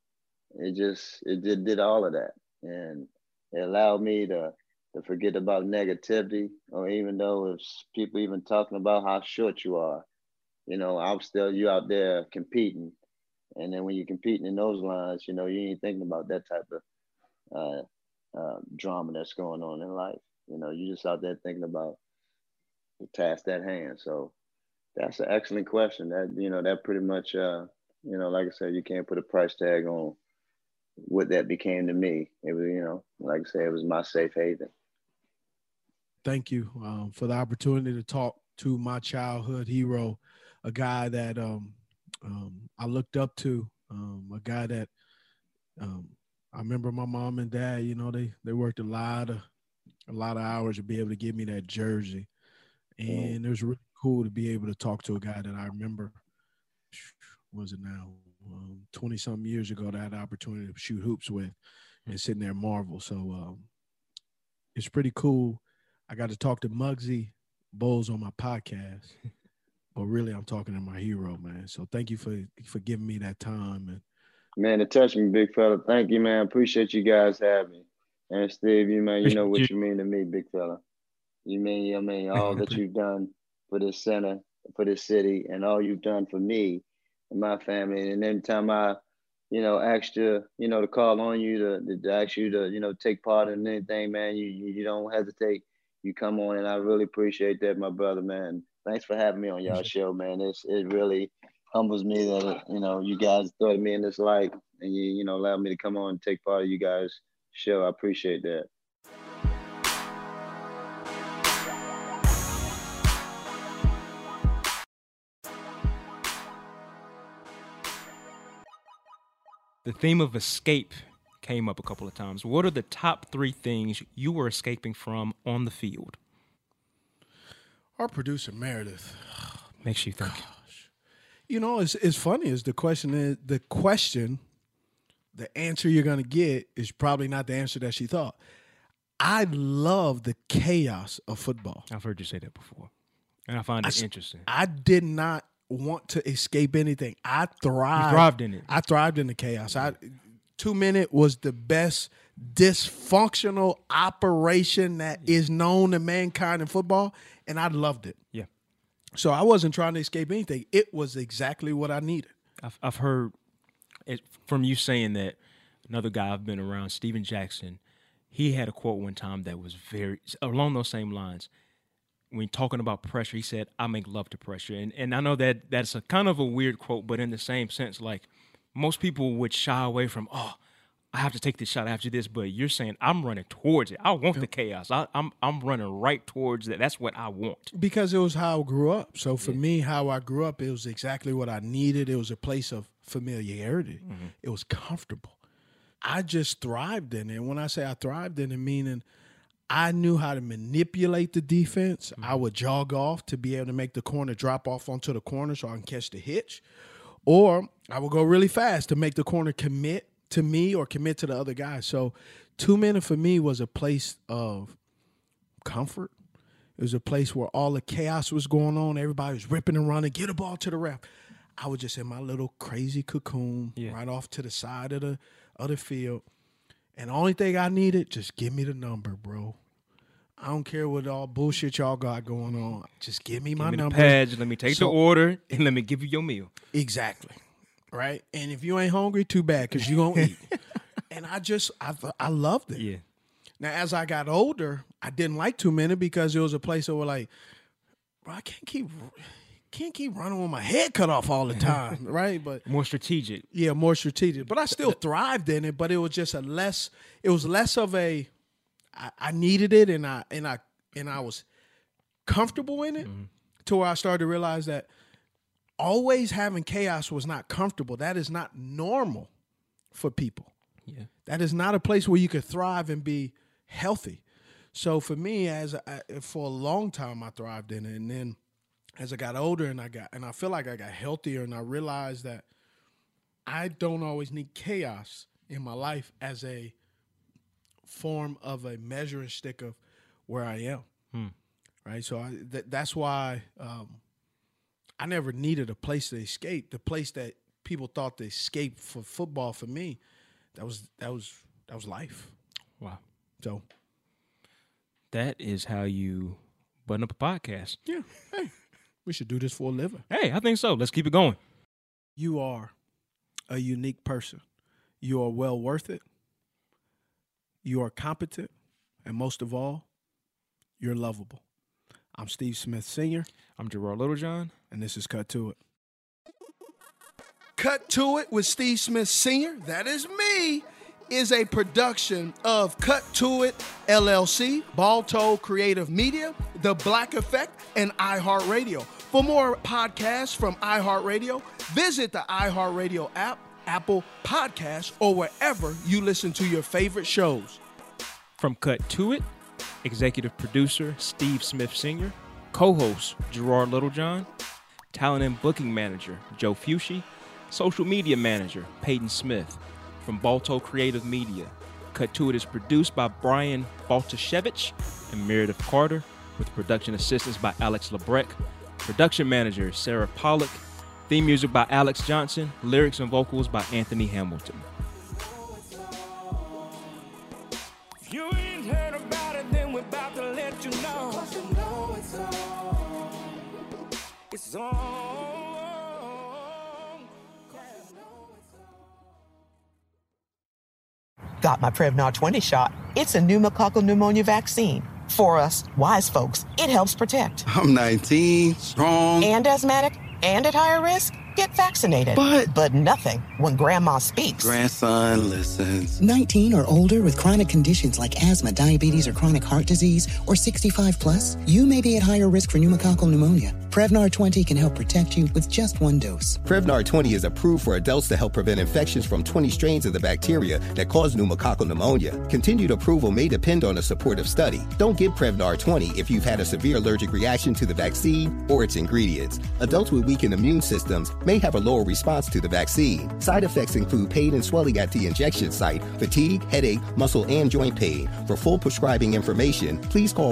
It did all of that, and it allowed me to forget about negativity, or even though if people even talking about how short you are, you know, I'm still you out there competing, and then when you're competing in those lines, you know, you ain't thinking about that type of drama that's going on in life. You know, you just out there thinking about the task at hand. So that's an excellent question. That, you know, that pretty much, you know, like I said, you can't put a price tag on what that became to me. It was, you know, like I said, it was my safe haven. Thank you for the opportunity to talk to my childhood hero, a guy that I looked up to, a guy that I remember my mom and dad, you know, they worked a lot of hours to be able to give me that jersey. And it was really cool to be able to talk to a guy that I remember, what was it now, 20-something years ago, that I had the opportunity to shoot hoops with and sitting there and marvel. So it's pretty cool. I got to talk to Muggsy Bogues on my podcast, but really I'm talking to my hero, man. So thank you for giving me that time. And man, it touched me, big fella. Thank you, man. Appreciate you guys having me. And Steve, you man, you know what you mean to me, big fella. You mean, I mean, all that you've done for this center, for this city, and all you've done for me and my family. And every time I, you know, asked you, you know, to call on you to ask you to, you know, take part in anything, man, you don't hesitate. You come on, and I really appreciate that, my brother, man. Thanks for having me on y'all show, man. It really humbles me that, you know, you guys thought of me in this light, and you know, allowed me to come on and take part of you guys' show. I appreciate that. The theme of escape came up a couple of times. What are the top 3 things you were escaping from on the field? Our producer, Meredith. Makes you think. Gosh. You know, it's funny is the answer you're going to get is probably not the answer that she thought. I love the chaos of football. I've heard you say that before, and I find it interesting. I did not want to escape anything. I thrived. You thrived in it. I thrived in the chaos. 2 Minute was the best dysfunctional operation that is known to mankind in football, and I loved it. Yeah. So I wasn't trying to escape anything. It was exactly what I needed. I've heard it from you saying that. Another guy I've been around, Steven Jackson, he had a quote one time that was very along those same lines. When talking about pressure, he said, "I make love to pressure." And I know that that's a kind of a weird quote, but in the same sense, like most people would shy away from, I have to take this shot after this. But you're saying, I'm running towards it. I want the chaos. I'm running right towards that. That's what I want. Because it was how I grew up. So for me, how I grew up, it was exactly what I needed. It was a place of familiarity. Mm-hmm. It was comfortable. I just thrived in it. When I say I thrived in it, meaning I knew how to manipulate the defense. Mm-hmm. I would jog off to be able to make the corner drop off onto the corner so I can catch the hitch. Or I would go really fast to make the corner commit to me or commit to the other guy. So 2 Minute for me was a place of comfort. It was a place where all the chaos was going on. Everybody was ripping and running, get a ball to the ref. I was just in my little crazy cocoon right off to the side of the field. And the only thing I needed, just give me the number, bro. I don't care what all bullshit y'all got going on. Just give me my number. Let me take the order, and let me give you your meal. Exactly. Right? And if you ain't hungry, too bad, because you're going to eat. And I loved it. Yeah. Now, as I got older, I didn't like 2 Minute because it was a place where like, bro, I can't keep running with my head cut off all the time, right? But more strategic. Yeah, more strategic. But I still thrived in it, but it was just less of a I needed it and I was comfortable in it to where I started to realize that always having chaos was not comfortable. That is not normal for people. Yeah. That is not a place where you could thrive and be healthy. So for me, for a long time, I thrived in it, and then as I got older and I feel like I got healthier, and I realized that I don't always need chaos in my life as a form of a measuring stick of where I am. Right. So that's why I never needed a place to escape. The place that people thought to escape for football, for me, that was life. Wow. So that is how you button up a podcast. Yeah. Hey, we should do this for a living. Hey, I think so. Let's keep it going. You are a unique person. You are well worth it. You are competent. And most of all, you're lovable. I'm Steve Smith Sr. I'm Gerard Littlejohn. And this is Cut to It. Cut to It with Steve Smith Sr., that is me, is a production of Cut to It, LLC, Balto Creative Media, The Black Effect, and iHeartRadio. For more podcasts from iHeartRadio, visit the iHeartRadio app, Apple Podcasts, or wherever you listen to your favorite shows. From Cut to It, executive producer Steve Smith Sr., co-host Gerard Littlejohn, talent and booking manager Joe Fucci, social media manager Peyton Smith. From Balto Creative Media, Cut to It is produced by Brian Baltashevich and Meredith Carter, with production assistance by Alex Lebrecht. Production manager Sarah Pollock. Theme music by Alex Johnson. Lyrics and vocals by Anthony Hamilton. If you ain't heard about it, then we're about to let you know. 'Cause you know it's on. It's on. Got my Prevnar 20 shot. It's a pneumococcal pneumonia vaccine. For us, wise folks, it helps protect. I'm 19, strong. And asthmatic, and at higher risk? Get vaccinated. But nothing when grandma speaks. Grandson listens. 19 or older with chronic conditions like asthma, diabetes, or chronic heart disease, or 65 plus, you may be at higher risk for pneumococcal pneumonia. Prevnar 20 can help protect you with just one dose. Prevnar 20 is approved for adults to help prevent infections from 20 strains of the bacteria that cause pneumococcal pneumonia. Continued approval may depend on a supportive study. Don't give Prevnar 20 if you've had a severe allergic reaction to the vaccine or its ingredients. Adults with weakened immune systems may have a lower response to the vaccine. Side effects include pain and swelling at the injection site, fatigue, headache, muscle, and joint pain. For full prescribing information, please call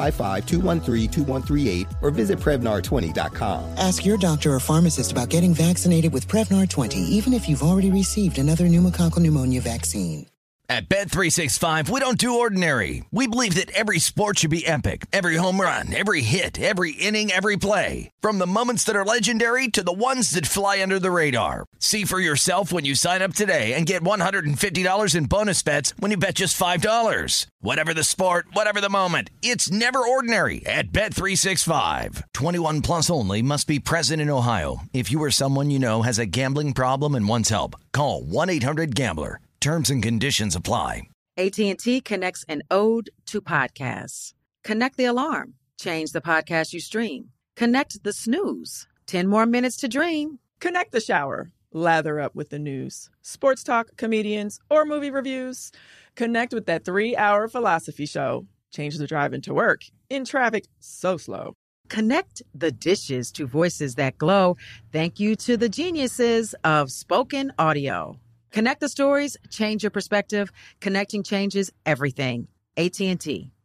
1-855-213-2138 or visit Prevnar20.com. Ask your doctor or pharmacist about getting vaccinated with Prevnar 20, even if you've already received another pneumococcal pneumonia vaccine. At Bet365, we don't do ordinary. We believe that every sport should be epic. Every home run, every hit, every inning, every play. From the moments that are legendary to the ones that fly under the radar. See for yourself when you sign up today and get $150 in bonus bets when you bet just $5. Whatever the sport, whatever the moment, it's never ordinary at Bet365. 21 plus only. Must be present in Ohio. If you or someone you know has a gambling problem and wants help, call 1-800-GAMBLER. Terms and conditions apply. AT&T connects an ode to podcasts. Connect the alarm. Change the podcast you stream. Connect the snooze. 10 more minutes to dream. Connect the shower. Lather up with the news. Sports talk, comedians, or movie reviews. Connect with that 3-hour philosophy show. Change the drive into work. In traffic so slow. Connect the dishes to voices that glow. Thank you to the geniuses of spoken audio. Connect the stories, change your perspective. Connecting changes everything. AT&T.